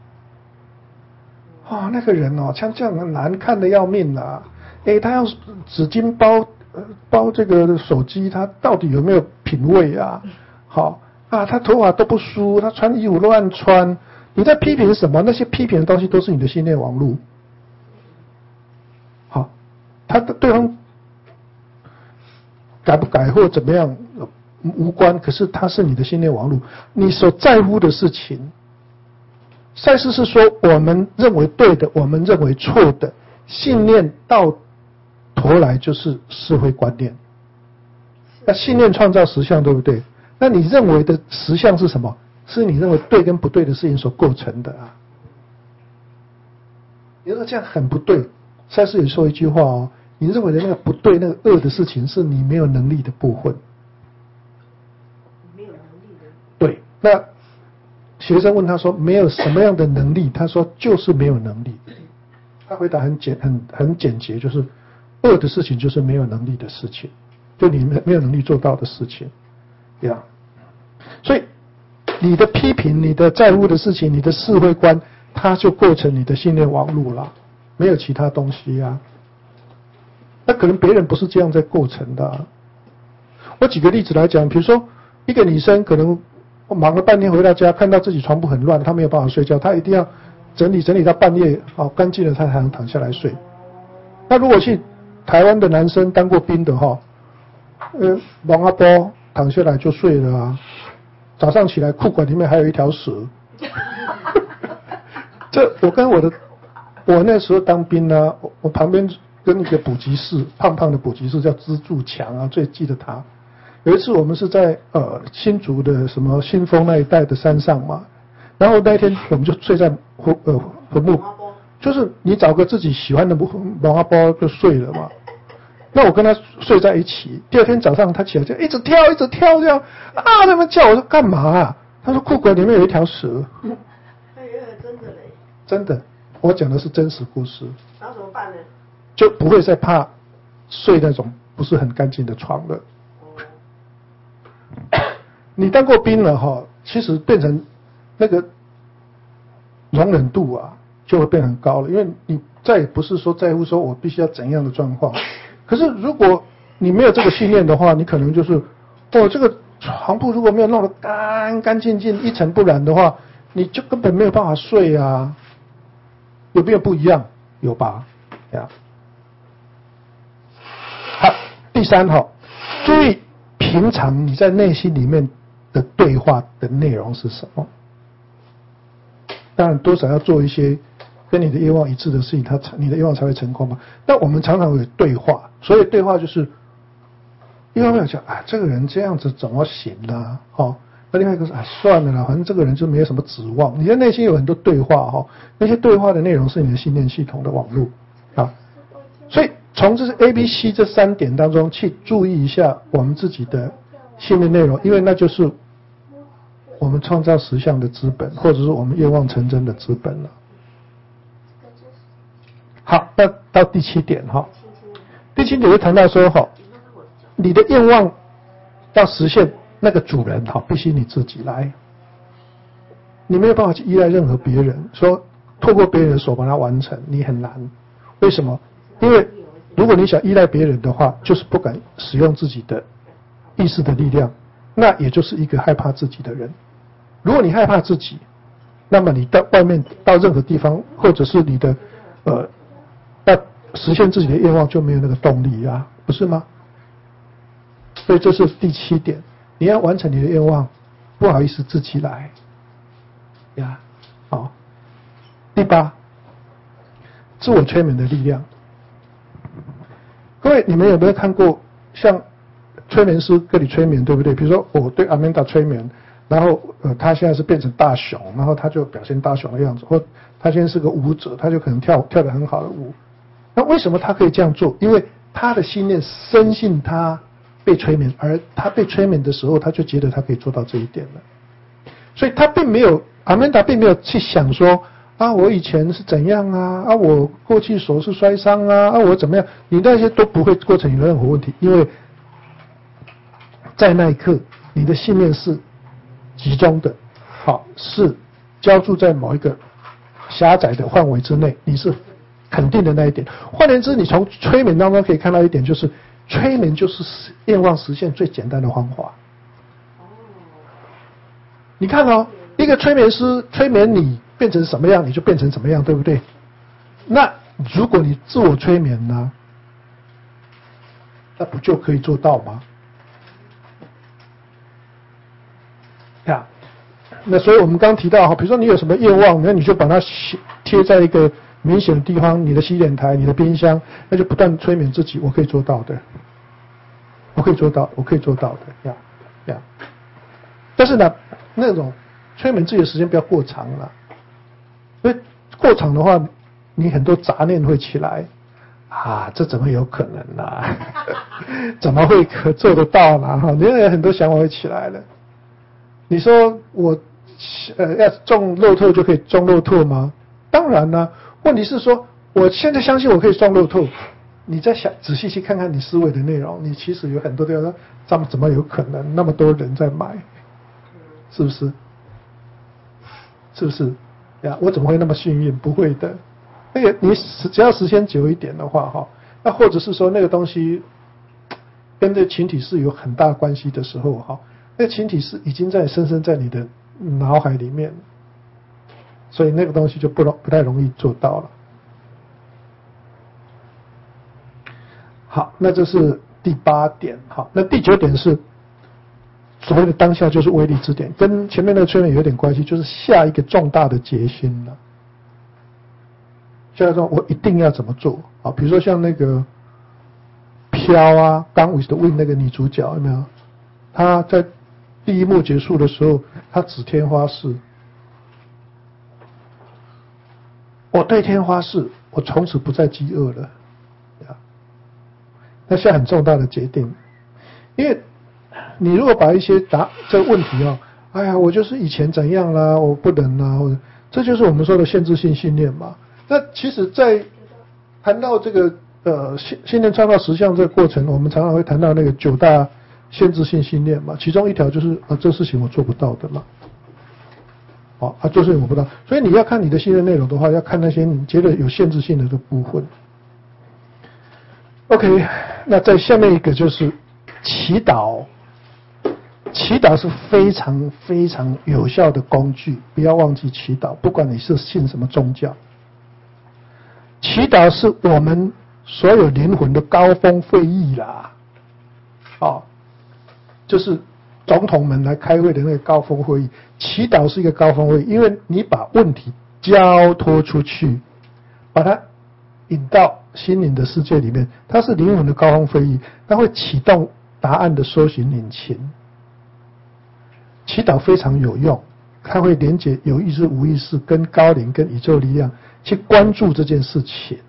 哦，那个人哦，像这样难看的要命啊。哎，他要纸巾包呃包这个手机，他到底有没有品味啊？好啊，他头发都不梳，他穿衣服乱穿。你在批评什么？那些批评的东西都是你的信念网络。好，他的对方改不改或怎么样无关，可是他是你的信念网络。你所在乎的事情， 赛斯是说，我们认为对的，我们认为错的，信念到头来就是是非观念。那信念创造实相，对不对？那你认为的实相是什么？是你认为对跟不对的事情所构成的啊。你说这样很不对。赛斯也说一句话哦，你认为的那个不对、那个恶的事情，是你没有能力的部分。 没有能力的。 对，那学生问他说没有什么样的能力，他说就是没有能力。他回答很简很很简洁，就是恶的事情就是没有能力的事情，就你没有能力做到的事情，这样。所以你的批评、你的在乎的事情、你的是非观，它就构成你的信念网络了，没有其他东西啊。那可能别人不是这样在构成的啊。我举个例子来讲，比如说一个女生可能忙了半天回到家，看到自己床铺很乱，她没有办法睡觉，她一定要整理整理到半夜好干净了，她才能躺下来睡。那如果去台湾的男生当过兵的哈，呃，忙阿波躺下来就睡了啊，早上起来裤管里面还有一条蛇。这我跟我的我那时候当兵呢、啊，我我旁边跟一个补给室，胖胖的补给室叫支柱墙啊，最记得他。有一次我们是在呃新竹的什么新丰那一带的山上嘛，然后那一天我们就睡在坟呃坟墓，就是你找个自己喜欢的毛阿包就睡了嘛。那我跟他睡在一起，第二天早上他起来就一直跳一直跳这样啊，他们叫我说干嘛啊？他说裤管里面有一条蛇。 哎呀，真的嘞。 真的，我讲的是真实故事。 然后怎么办呢？ 就不会再怕睡那种不是很干净的床了。你当过兵了哈，其实变成那个容忍度啊，就会变很高了，因为你再也不是说在乎说我必须要怎样的状况。可是如果你没有这个信念的话，你可能就是哦，这个床铺如果没有弄得干干净净、一尘不染的话，你就根本没有办法睡啊。有没有不一样？有吧？呀。好，第三哈，注意平常你在内心里面的对话的内容是什么？当然，多少要做一些跟你的愿望一致的事情，它你的愿望才会成功嘛。但我们常常有对话，所以对话就是一方面讲啊，这个人这样子怎么行啦？哦，那另外一个是啊，算了啦，反正这个人就没有什么指望。你的内心有很多对话哈、哦，那些对话的内容是你的信念系统的网络啊，所以从这是 A、B、C 这三点当中去注意一下我们自己的信念内容，因为那就是我们创造实相的资本，或者是我们愿望成真的资本了。好，那到第七点哈，第七点就谈到说哈，你的愿望要实现，那个主人哈，必须你自己来，你没有办法去依赖任何别人，说透过别人的手把它完成，你很难。为什么？因为如果你想依赖别人的话，就是不敢使用自己的意识的力量，那也就是一个害怕自己的人。如果你害怕自己，那么你到外面到任何地方，或者是你的呃要实现自己的愿望，就没有那个动力啊，不是吗？所以这是第七点，你要完成你的愿望，不好意思自己来呀。好，第八，自我催眠的力量。各位，你们有没有看过像催眠师跟你催眠，对不对？比如说我对阿曼达催眠，然后呃，他现在是变成大熊，然后他就表现大熊的样子，或他现在是个舞者，他就可能跳跳得很好的舞。那为什么他可以这样做？因为他的信念深信他被催眠，而他被催眠的时候，他就觉得他可以做到这一点了。所以他并没有，阿曼达并没有去想说啊，我以前是怎样啊，啊，我过去手是摔伤啊，啊，我怎么样？你那些都不会构成你的任何问题，因为在那一刻，你的信念是集中的，好，是浇筑在某一个狭窄的范围之内，你是肯定的那一点。换言之，你从催眠当中可以看到一点，就是催眠就是愿望实现最简单的方法。你看哦，一个催眠师催眠你变成什么样，你就变成什么样，对不对？那如果你自我催眠呢，那不就可以做到吗？呀， 那所以我们刚提到哈，比如说你有什么愿望，那你就把它贴在一个明显的地方，你的洗脸台、你的冰箱，那就不断催眠自己，我可以做到的，我可以做到，我可以做到的呀呀。但是呢，那种催眠自己的时间不要过长了，因为过长的话，你很多杂念会起来。啊，这怎么有可能呢、啊？怎么会可做得到呢？哈，你有很多想法会起来了。你说我呃要中乐透就可以中乐透吗？当然啦、啊。问题是说，我现在相信我可以中乐透。你再想仔细去看看你思维的内容，你其实有很多地方说，怎么怎么有可能那么多人在买？是不是？是不是？呀，我怎么会那么幸运？不会的。那个你只要时间久一点的话，哈，那或者是说那个东西跟这群体是有很大关系的时候，哈，那个群体是已经在深深在你的脑海里面，所以那个东西就不容不太容易做到了。好，那这是第八点，好，那第九点是所谓的当下就是威力之点，跟前面那个催眠有点关系，就是下一个重大的决心了。像说我一定要怎么做啊？比如说像那个飘啊，刚 with the wind 那个女主角有没有？她在第一幕结束的时候，她指天花誓，我对天花誓，我从此不再饥饿了。那是很重大的决定，因为你如果把一些答这个问题啊，哎呀，我就是以前怎样啦，我不能啦，或者这就是我们说的限制性信念嘛。那其实，在谈到这个呃信信念创造实相这个过程，我们常常会谈到那个九大限制性信念嘛，其中一条就是啊，这事情我做不到的嘛。好、哦、啊，这事情我不到，所以你要看你的信念内容的话，要看那些你觉得有限制性的这部分。OK， 那在下面一个就是祈祷。祈祷是非常非常有效的工具，不要忘记祈祷，不管你是信什么宗教。祈祷是我们所有灵魂的高峰会议啦，哦，就是总统们来开会的那个高峰会议。祈祷是一个高峰会议，因为你把问题交托出去，把它引到心灵的世界里面，它是灵魂的高峰会议，它会启动答案的搜寻引擎。祈祷非常有用，它会连接有意识、无意识跟高灵、跟宇宙力量去关注这件事情。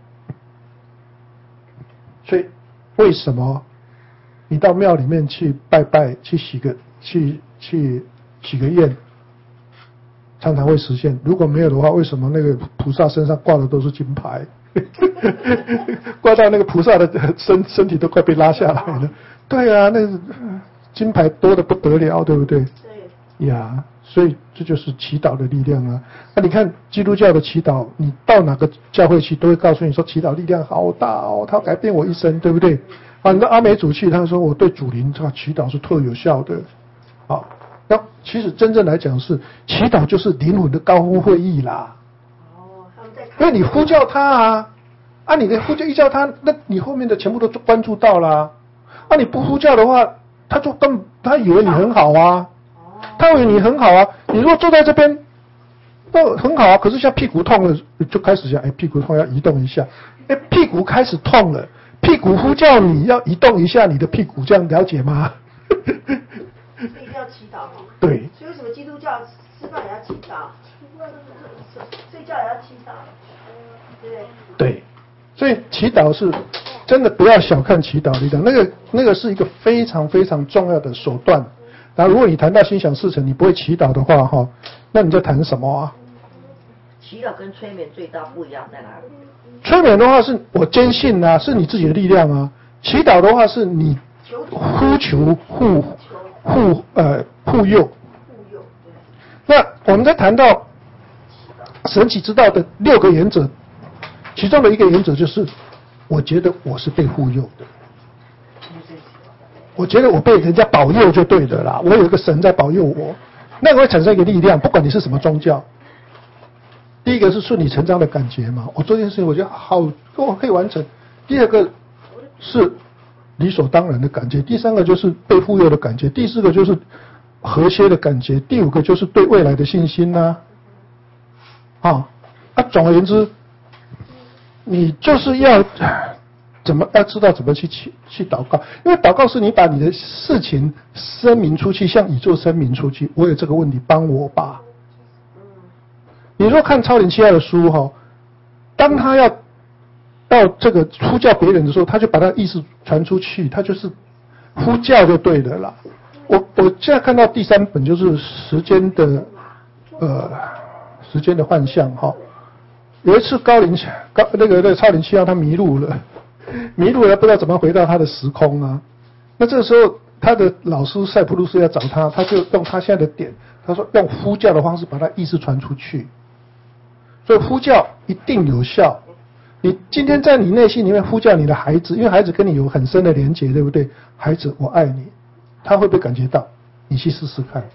所以，为什么你到庙里面去拜拜、去许个、去去许个愿，常常会实现？如果没有的话，为什么那个菩萨身上挂的都是金牌？挂到那个菩萨的身身体都快被拉下来了。对啊，那个金牌多得不得了，对不对？对呀，所以这就是祈祷的力量啊。那你看基督教的祈祷，你到哪个教会去都会告诉你说祈祷力量好大哦，它改变我一生，对不对？啊，你到阿美主去，他说我对主灵他祈祷是特有效的。好，那其实真正来讲是祈祷就是灵魂的高峰会议啦。哦，他们在因为你呼叫他啊，啊，你的呼叫一叫他，那你后面的全部都关注到啦。啊，你不呼叫的话，他就根他以为你很好啊，他以为你很好啊。你如果坐在这边，那很好啊。可是像屁股痛了，就开始想，哎，屁股痛要移动一下。哎，屁股开始痛了，屁股呼叫你要移动一下你的屁股，这样了解吗？ 所以一定要祈祷哦。 对。 所以为什么基督教吃饭也要祈祷，睡觉也要祈祷，对不对？ 对。所以祈祷是真的不要小看祈祷力量，那个那个是一个非常非常重要的手段。然后如果你谈到心想事成，你不会祈祷的话，哈，那你在谈什么啊？ 祈祷跟催眠最大不一样在哪里？ 催眠的话是我坚信啊，是你自己的力量啊。祈祷的话是你呼求护护呃护佑。那我们在谈到神奇之道的六个原则。其中的一个原则就是，我觉得我是被护佑的，我觉得我被人家保佑就对的啦。我有一个神在保佑我，那个会产生一个力量，不管你是什么宗教。第一个是顺理成章的感觉嘛，我做这件事情我觉得好，我可以完成。第二个是理所当然的感觉，第三个就是被护佑的感觉，第四个就是和谐的感觉，第五个就是对未来的信心呐、啊。啊，啊，总而言之，你就是要怎么要知道怎么去去去祷告，因为祷告是你把你的事情声明出去，向宇宙声明出去。我有这个问题，帮我吧。你若看超灵七号的书哈，当他要到这个呼叫别人的时候，他就把他的意思传出去，他就是呼叫就对了啦。我我现在看到第三本就是时间的呃时间的幻象哈。有一次高龄高那个那个超灵七号他迷路了，迷路了不知道怎么回到他的时空啊。那这个时候他的老师塞浦路斯要找他，他就用他现在的点，他说用呼叫的方式把他意识传出去。所以呼叫一定有效。你今天在你内心里面呼叫你的孩子，因为孩子跟你有很深的连结，对不对？孩子，我爱你，他会不会感觉到？你去试试看。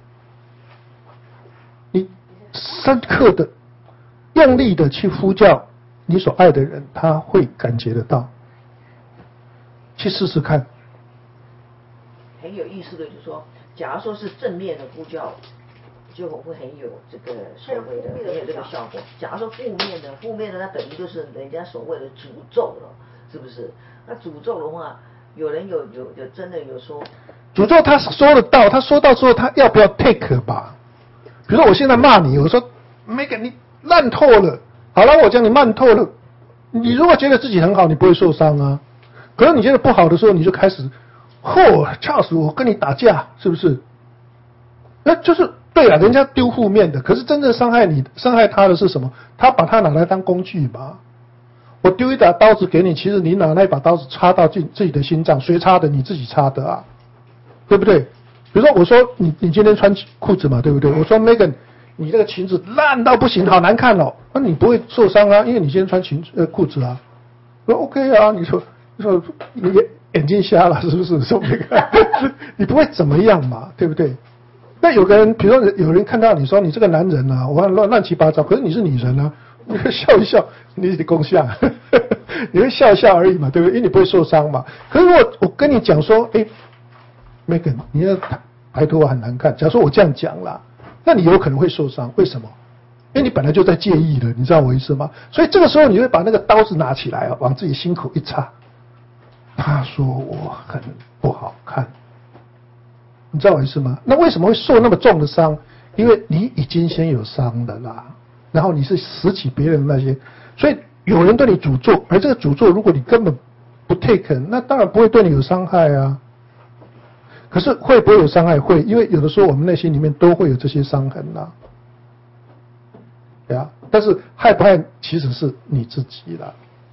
你深刻的、用力的去呼叫你所爱的人，他会感觉得到。去试试看。 很有意思的就是说，假如说是正面的呼叫，就会很有这个所谓的很有这个效果。假如说负面的，负面的那等于就是人家所谓的诅咒了，是不是？那诅咒的话，有人有有有真的有说， 诅咒他说得到，他说到之后，他要不要 take 吧？比如说我现在骂你，我说 Megan 你烂透了，好了，我讲你烂透了。你如果觉得自己很好，你不会受伤啊。可是你觉得不好的时候，你就开始，嚯 ，Charles 我跟你打架，是不是？那就是对啊，人家丢负面的，可是真正伤害你、伤害他的是什么？他把它拿来当工具吧。我丢一把刀子给你，其实你拿那把刀子插到自自己的心脏，谁插的？你自己插的啊，对不对？比如说我说你你今天穿裤子嘛，对不对？我说 Megan 你这个裙子烂到不行，好难看哦，那你不会受伤啊，因为你今天穿裙呃裤子啊。我说 OK 啊，你说你说你眼睛瞎了是不是？说 Megan 你不会怎么样嘛，对不对？那有个人，比如说有人看到你说你这个男人啊，我乱乱七八糟，可是你是女人啊，你会笑一笑，你得功效，你会笑一笑而已嘛，对不对？因为你不会受伤嘛。可是如果我跟你讲说，哎 ，Megan， 你的抬头很难看，假如说我这样讲啦，那你有可能会受伤，为什么？因为你本来就在介意的，你知道我意思吗？所以这个时候你会把那个刀子拿起来啊，往自己心口一插。他说我很不好看。你知道我意思吗？那为什么会受那么重的伤？因为你已经先有伤了啦，然后你是拾起别人的那些，所以有人对你诅咒，而这个诅咒如果你根本不 take， 那当然不会对你有伤害啊。可是会不会有伤害？会，因为有的时候我们内心里面都会有这些伤痕啦，对啊。但是害不害其实是你自己啦，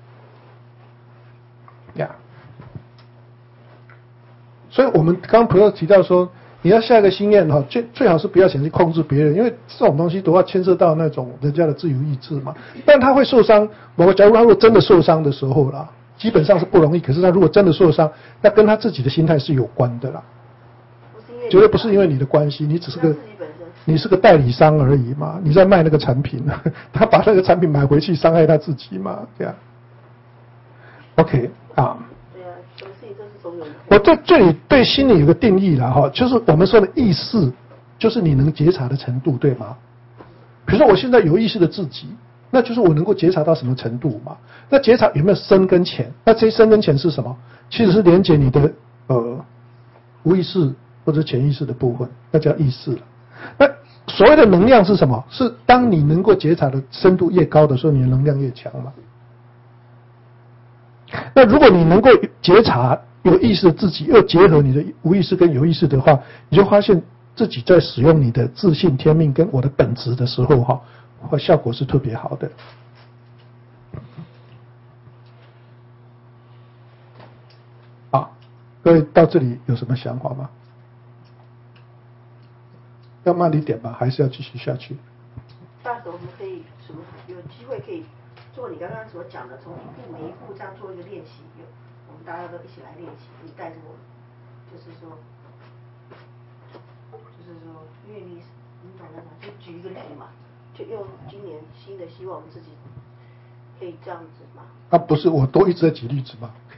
呀。所以我们刚刚朋友提到说，你要下一个心愿哈，最最好是不要想去控制别人，因为这种东西都要牵涉到那种人家的自由意志嘛。但他会受伤，我假如他如果真的受伤的时候啦，基本上是不容易。可是他如果真的受伤，那跟他自己的心态是有关的啦，绝对不是因为你的关系，你只是个你是个代理商而已嘛，你在卖那个产品，他把那个产品买回去伤害他自己嘛，这样。OK 啊。我对这里对心理有个定义了哈，就是我们说的意识，就是你能觉察的程度，对吗？比如说我现在有意识的自己，那就是我能够觉察到什么程度嘛？那觉察有没有深跟浅？那这些深跟浅是什么？其实是连接你的呃无意识或者潜意识的部分，那叫意识了。那所谓的能量是什么？是当你能够觉察的深度越高的时候，你的能量越强嘛。那如果你能够觉察有意识的自己，又结合你的无意识跟有意识的话，你就发现自己在使用你的自信、天命跟我的本质的时候，哈，效果是特别好的。好，各位到这里有什么想法吗？要慢一点吧，还是要继续下去？ 到时候我们可以什么有机会可以做你刚刚所讲的，从一步每一步这样做一个练习，有我们大家都一起来练习，你带着我，就是说，就是说，因为你你懂得吗？就举一个例子嘛，就用今年新的希望我们自己可以这样子嘛。 啊，不是，我都一直在举例子嘛。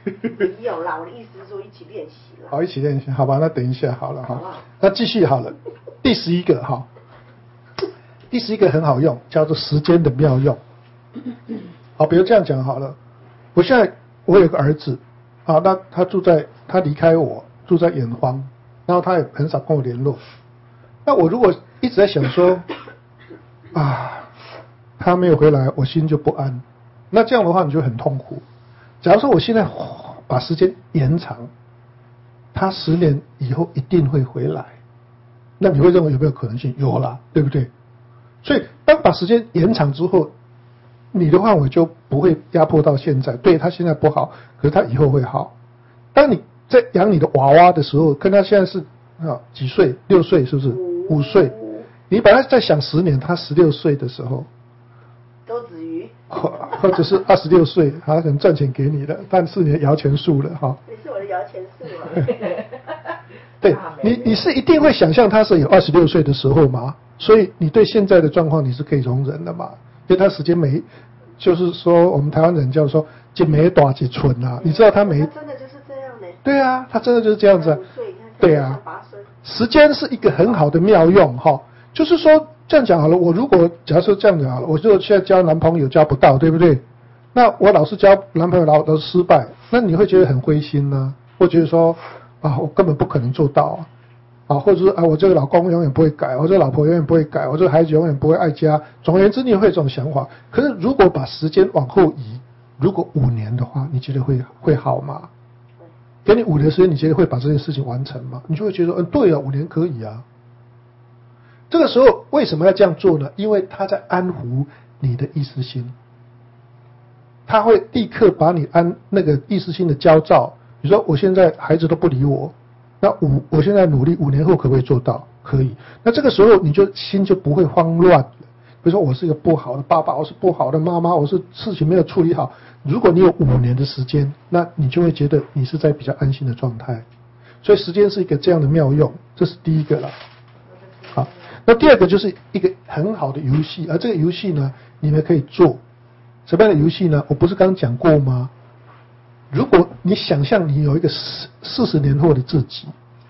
没有啦，我的意思是说一起练习了。 好，一起练习，好吧？那等一下好了哈，那继续好了。第十一个哈，第十一个很好用，叫做时间的妙用。好，比如这样讲好了，我现在我有个儿子啊，那他住在他离开我，住在远方，然后他也很少跟我联络。那我如果一直在想说啊，他没有回来，我心就不安。那这样的话，你就很痛苦。假如说我现在把时间延长，他十年以后一定会回来，那你会认为有没有可能性？有啦，对不对？所以当把时间延长之后，你的范围就不会压迫到现在。对，他现在不好，可是他以后会好。当你在养你的娃娃的时候，跟他现在是啊几岁？六岁是不是？五岁？你本来在想十年，他十六岁的时候， 周子瑜， 或或者是二十六岁，他可能赚钱给你了，但是你的摇钱树了哈。 你是我的摇钱树啊。 对你，你是一定会想象他是有二十六岁的时候嘛？所以你对现在的状况你是可以容忍的嘛？因为他时间没，就是说我们台湾人叫说就没多几寸啊，你知道他没？ 他真的就是这样呢。 对啊，他真的就是这样子啊。对啊，时间是一个很好的妙用哈，就是说这样讲好了，我如果假设这样讲好了，我如果现在交男朋友交不到，对不对？那我老是交男朋友老都失败，那你会觉得很灰心呢？会觉得说啊，我根本不可能做到啊。啊，或者是啊，我这个老公永远不会改，我这个老婆永远不会改，我这个孩子永远不会爱家。总而言之，你会有这种想法。可是如果把时间往后移，如果五年的话，你觉得会会好吗？给你五年时间，你觉得会把这件事情完成吗？你就会觉得，嗯，对啊，五年可以啊。这个时候为什么要这样做呢？因为他在安抚你的意识心，他会立刻把你安那个意识心的焦躁。比如说，我现在孩子都不理我。那五，我现在努力，五年后可不可以做到？可以。那这个时候你就心就不会慌乱了。比如说，我是一个不好的爸爸，我是不好的妈妈，我是事情没有处理好。如果你有五年的时间，那你就会觉得你是在比较安心的状态。所以时间是一个这样的妙用，这是第一个了。好，那第二个就是一个很好的游戏，而这个游戏呢，你们可以做什么样的游戏呢？我不是刚刚讲过吗？如果你想象你有一个四四十年后的自己，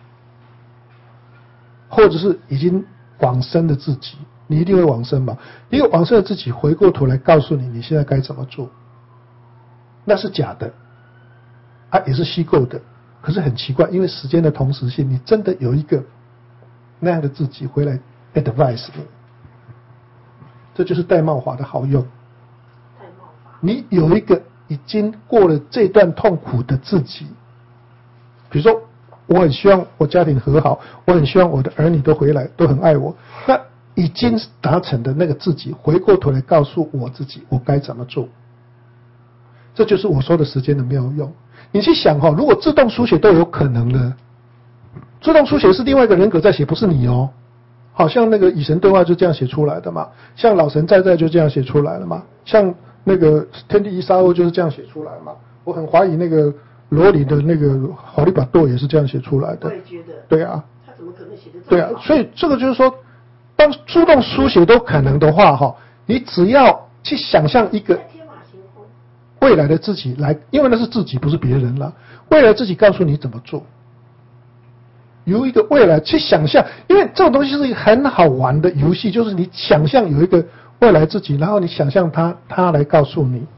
或者是已经往生的自己，你一定会往生吧？一个往生的自己回过头来告诉你你现在该怎么做，那是假的，啊，也是虚构的。可是很奇怪，因为时间的同时性，你真的有一个那样的自己回来 advise 你，这就是代帽法的好用。 代帽法， 你有一个已经过了这段痛苦的自己，比如说我很希望我家庭和好，我很希望我的儿女都回来，都很爱我，那已经达成的那个自己回过头来告诉我自己我该怎么做，这就是我说的时间的妙用。你去想哈，如果自动书写都有可能的，自动书写是另外一个人格在写，不是你哦。好像那个与神对话就这样写出来的嘛，像老神在在就这样写出来了嘛，像那个天地一沙鸥就是这样写出来嘛。我很怀疑那个罗里的那个好利巴多也是这样写出来的。 我也觉得。 对啊。 他怎么可能写得这么好？ 对啊，所以这个就是说，当自动书写都可能的话，哈，你只要去想象一个天马行空未来的自己来，因为那是自己，不是别人了。未来自己告诉你怎么做。由一个未来去想象，因为这种东西是一个很好玩的游戏，就是你想象有一个未来自己，然后你想象他，他来告诉你。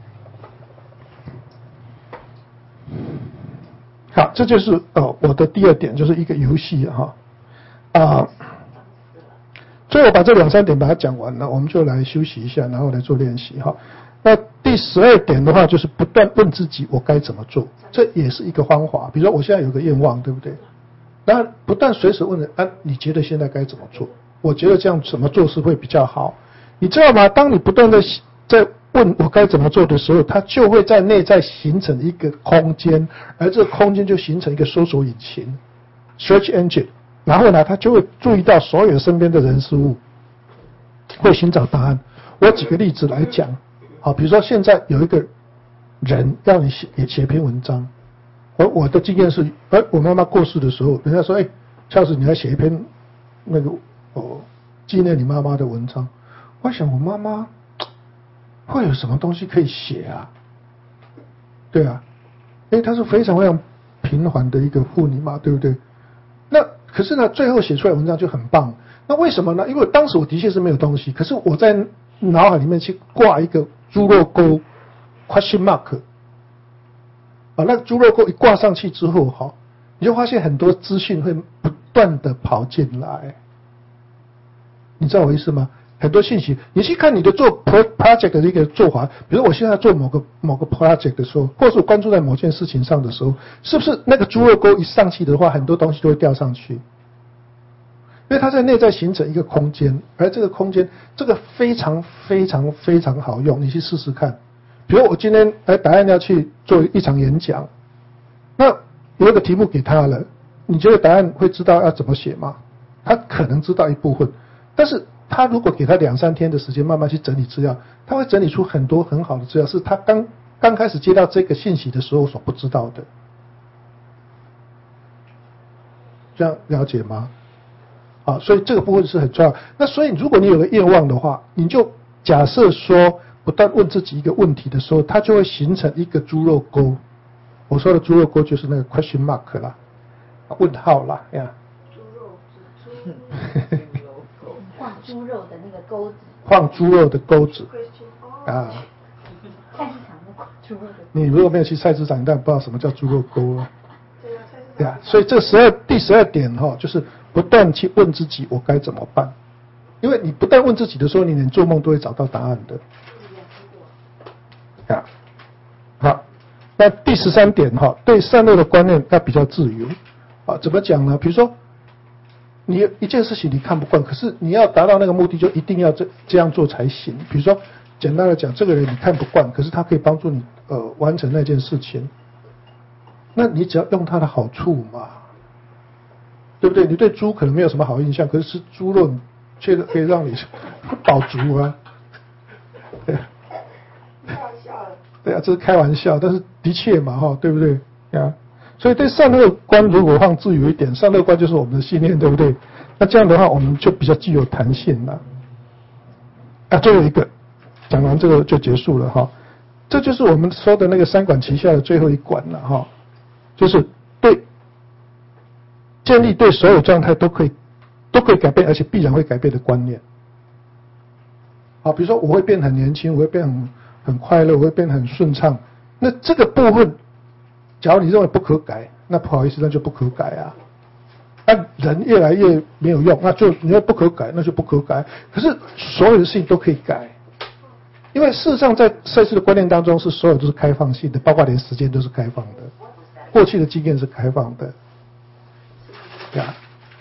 好，这就是呃我的第二点，就是一个游戏哈啊、呃。所以我把这两三点把它讲完了，我们就来休息一下，然后来做练习哈。那第十二点的话，就是不断问自己我该怎么做，这也是一个方法。比如说我现在有个愿望，对不对？然后不但随时问人啊，你觉得现在该怎么做？我觉得这样怎么做是会比较好，你知道吗？当你不断的在问我该怎么做的时候，它就会在内在形成一个空间，而这个空间就形成一个搜索引擎 （search engine）， 然后呢，它就会注意到所有身边的人事物，会寻找答案。我举个例子来讲，好，比如说现在有一个人让你写写篇文章。而我的经验是，哎，我妈妈过世的时候，人家说，哎，下次你来写一篇那个哦纪念你妈妈的文章。我想，我妈妈会有什么东西可以写啊？对啊， 哎，她是非常非常平凡的一个妇女嘛，对不对？那可是呢，最后写出来文章就很棒。那为什么呢？因为当时我的确是没有东西，可是我在脑海里面去挂一个猪肉钩 question mark 啊，那个猪肉钩一挂上去之后，哈，你就发现很多资讯会不断的跑进来，你知道我意思吗？很多信息，你去看你的做 project 的一个做法，比如我现在做某个某个 project 的时候，或者是我关注在某件事情上的时候，是不是那个猪肉钩一上去的话，很多东西都会掉上去？因为它在内在形成一个空间，而这个空间，这个非常非常非常好用，你去试试看。比如我今天来答案要去做一场演讲，那有一个题目给他了，你觉得答案会知道要怎么写吗？他可能知道一部分，但是他如果给他两三天的时间慢慢去整理资料，他会整理出很多很好的资料，是他刚刚开始接到这个信息的时候所不知道的。这样了解吗？啊，所以这个部分是很重要。那所以如果你有个愿望的话，你就假设说不断问自己一个问题的时候，它就会形成一个猪肉钩。我说的猪肉钩就是那个 question mark 啦，问号啦呀。 猪肉是猪肉， 画猪肉的那个钩子。 放猪肉的钩子。啊。 菜市场的猪肉的。 你如果没有去菜市场，你当然不知道什么叫猪肉钩啊。 对啊，菜市场。 对啊，所以这十二第十二点哈、哦，就是不断去问自己我该怎么办，因为你不断问自己的时候，你连做梦都会找到答案的。啊，好，那第十三点哈、哦，对善恶的观念要比较自由啊，怎么讲呢？比如说，你一件事情你看不惯，可是你要达到那个目的，就一定要这这样做才行。比如说，简单的讲，这个人你看不惯，可是他可以帮助你呃完成那件事情，那你只要用他的好处嘛。对不对？你对猪可能没有什么好印象，可是吃猪肉却可以让你饱足啊。对啊， 开玩笑的。 对啊，这是开玩笑，但是的确嘛，哈，对不对？啊，所以对善恶观如果放自由一点，善恶观就是我们的信念，对不对？那这样的话，我们就比较具有弹性了。啊，最后一个，讲完这个就结束了哈。这就是我们说的那个三管齐下的最后一管了哈，就是对。建立对所有状态都可以都可以改变，而且必然会改变的观念。好，比如说我会变很年轻，我会变很很快乐，我会变很顺畅。那这个部分，假如你认为不可改，那不好意思，那就不可改啊。那人越来越没有用，那就你要不可改，那就不可改。可是所有的事情都可以改，因为事实上在赛事的观念当中，是所有都是开放性的，包括连时间都是开放的，过去的经验是开放的。呀，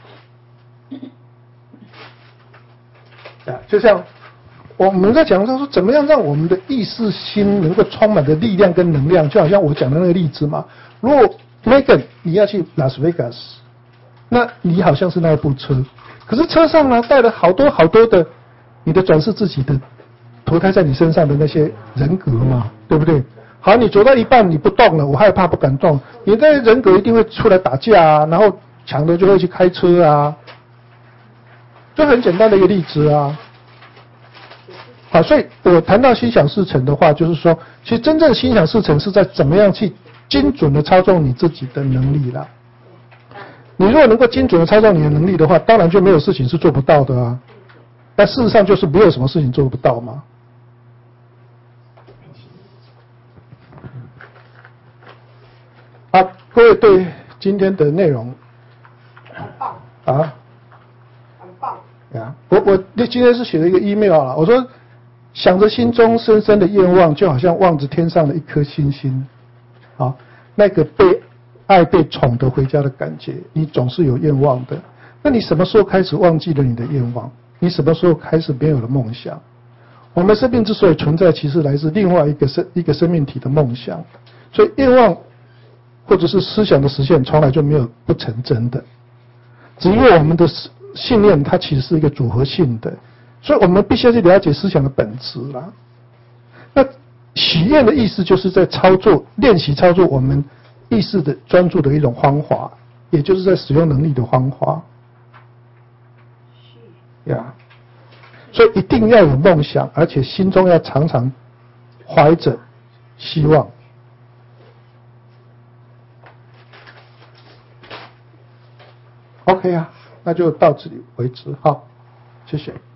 呀，就像我们在讲说，怎么样让我们的意识心能够充满的力量跟能量，就好像我讲的那个例子嘛。如果 Megan 你要去拉斯维加斯，那你好像是那部车，可是车上呢带了好多好多的你的转世自己的投胎在你身上的那些人格嘛，对不对？好，你走到一半你不动了，我害怕不敢动，你的人格一定会出来打架啊，然后抢的就会去开车啊，就很简单的一个例子啊。好，所以我谈到心想事成的话，就是说，其实真正心想事成是在怎么样去精准的操纵你自己的能力啦。你如果能够精准的操纵你的能力的话，当然就没有事情是做不到的啊。但事实上就是没有什么事情做不到嘛。好，各位对今天的内容很棒啊， 很棒呀，我我今天是写了一个 email 啦，我说想着心中深深的愿望，就好像望着天上的一颗星星，好，那个被爱被宠得回家的感觉，你总是有愿望的。那你什么时候开始忘记了你的愿望？你什么时候开始没有了梦想？我们生命之所以存在，其实来自另外一个生一个生命体的梦想。所以愿望或者是思想的实现，从来就没有不成真的。只因为我们的信念，它其实是一个组合性的，所以我们必须要去了解思想的本质啦。那许愿的意思，就是在操作、练习操作我们意识的专注的一种方法，也就是在使用能力的方法。呀，所以一定要有梦想，而且心中要常常怀着希望。 OK 啊，那就到这里为止，好，谢谢。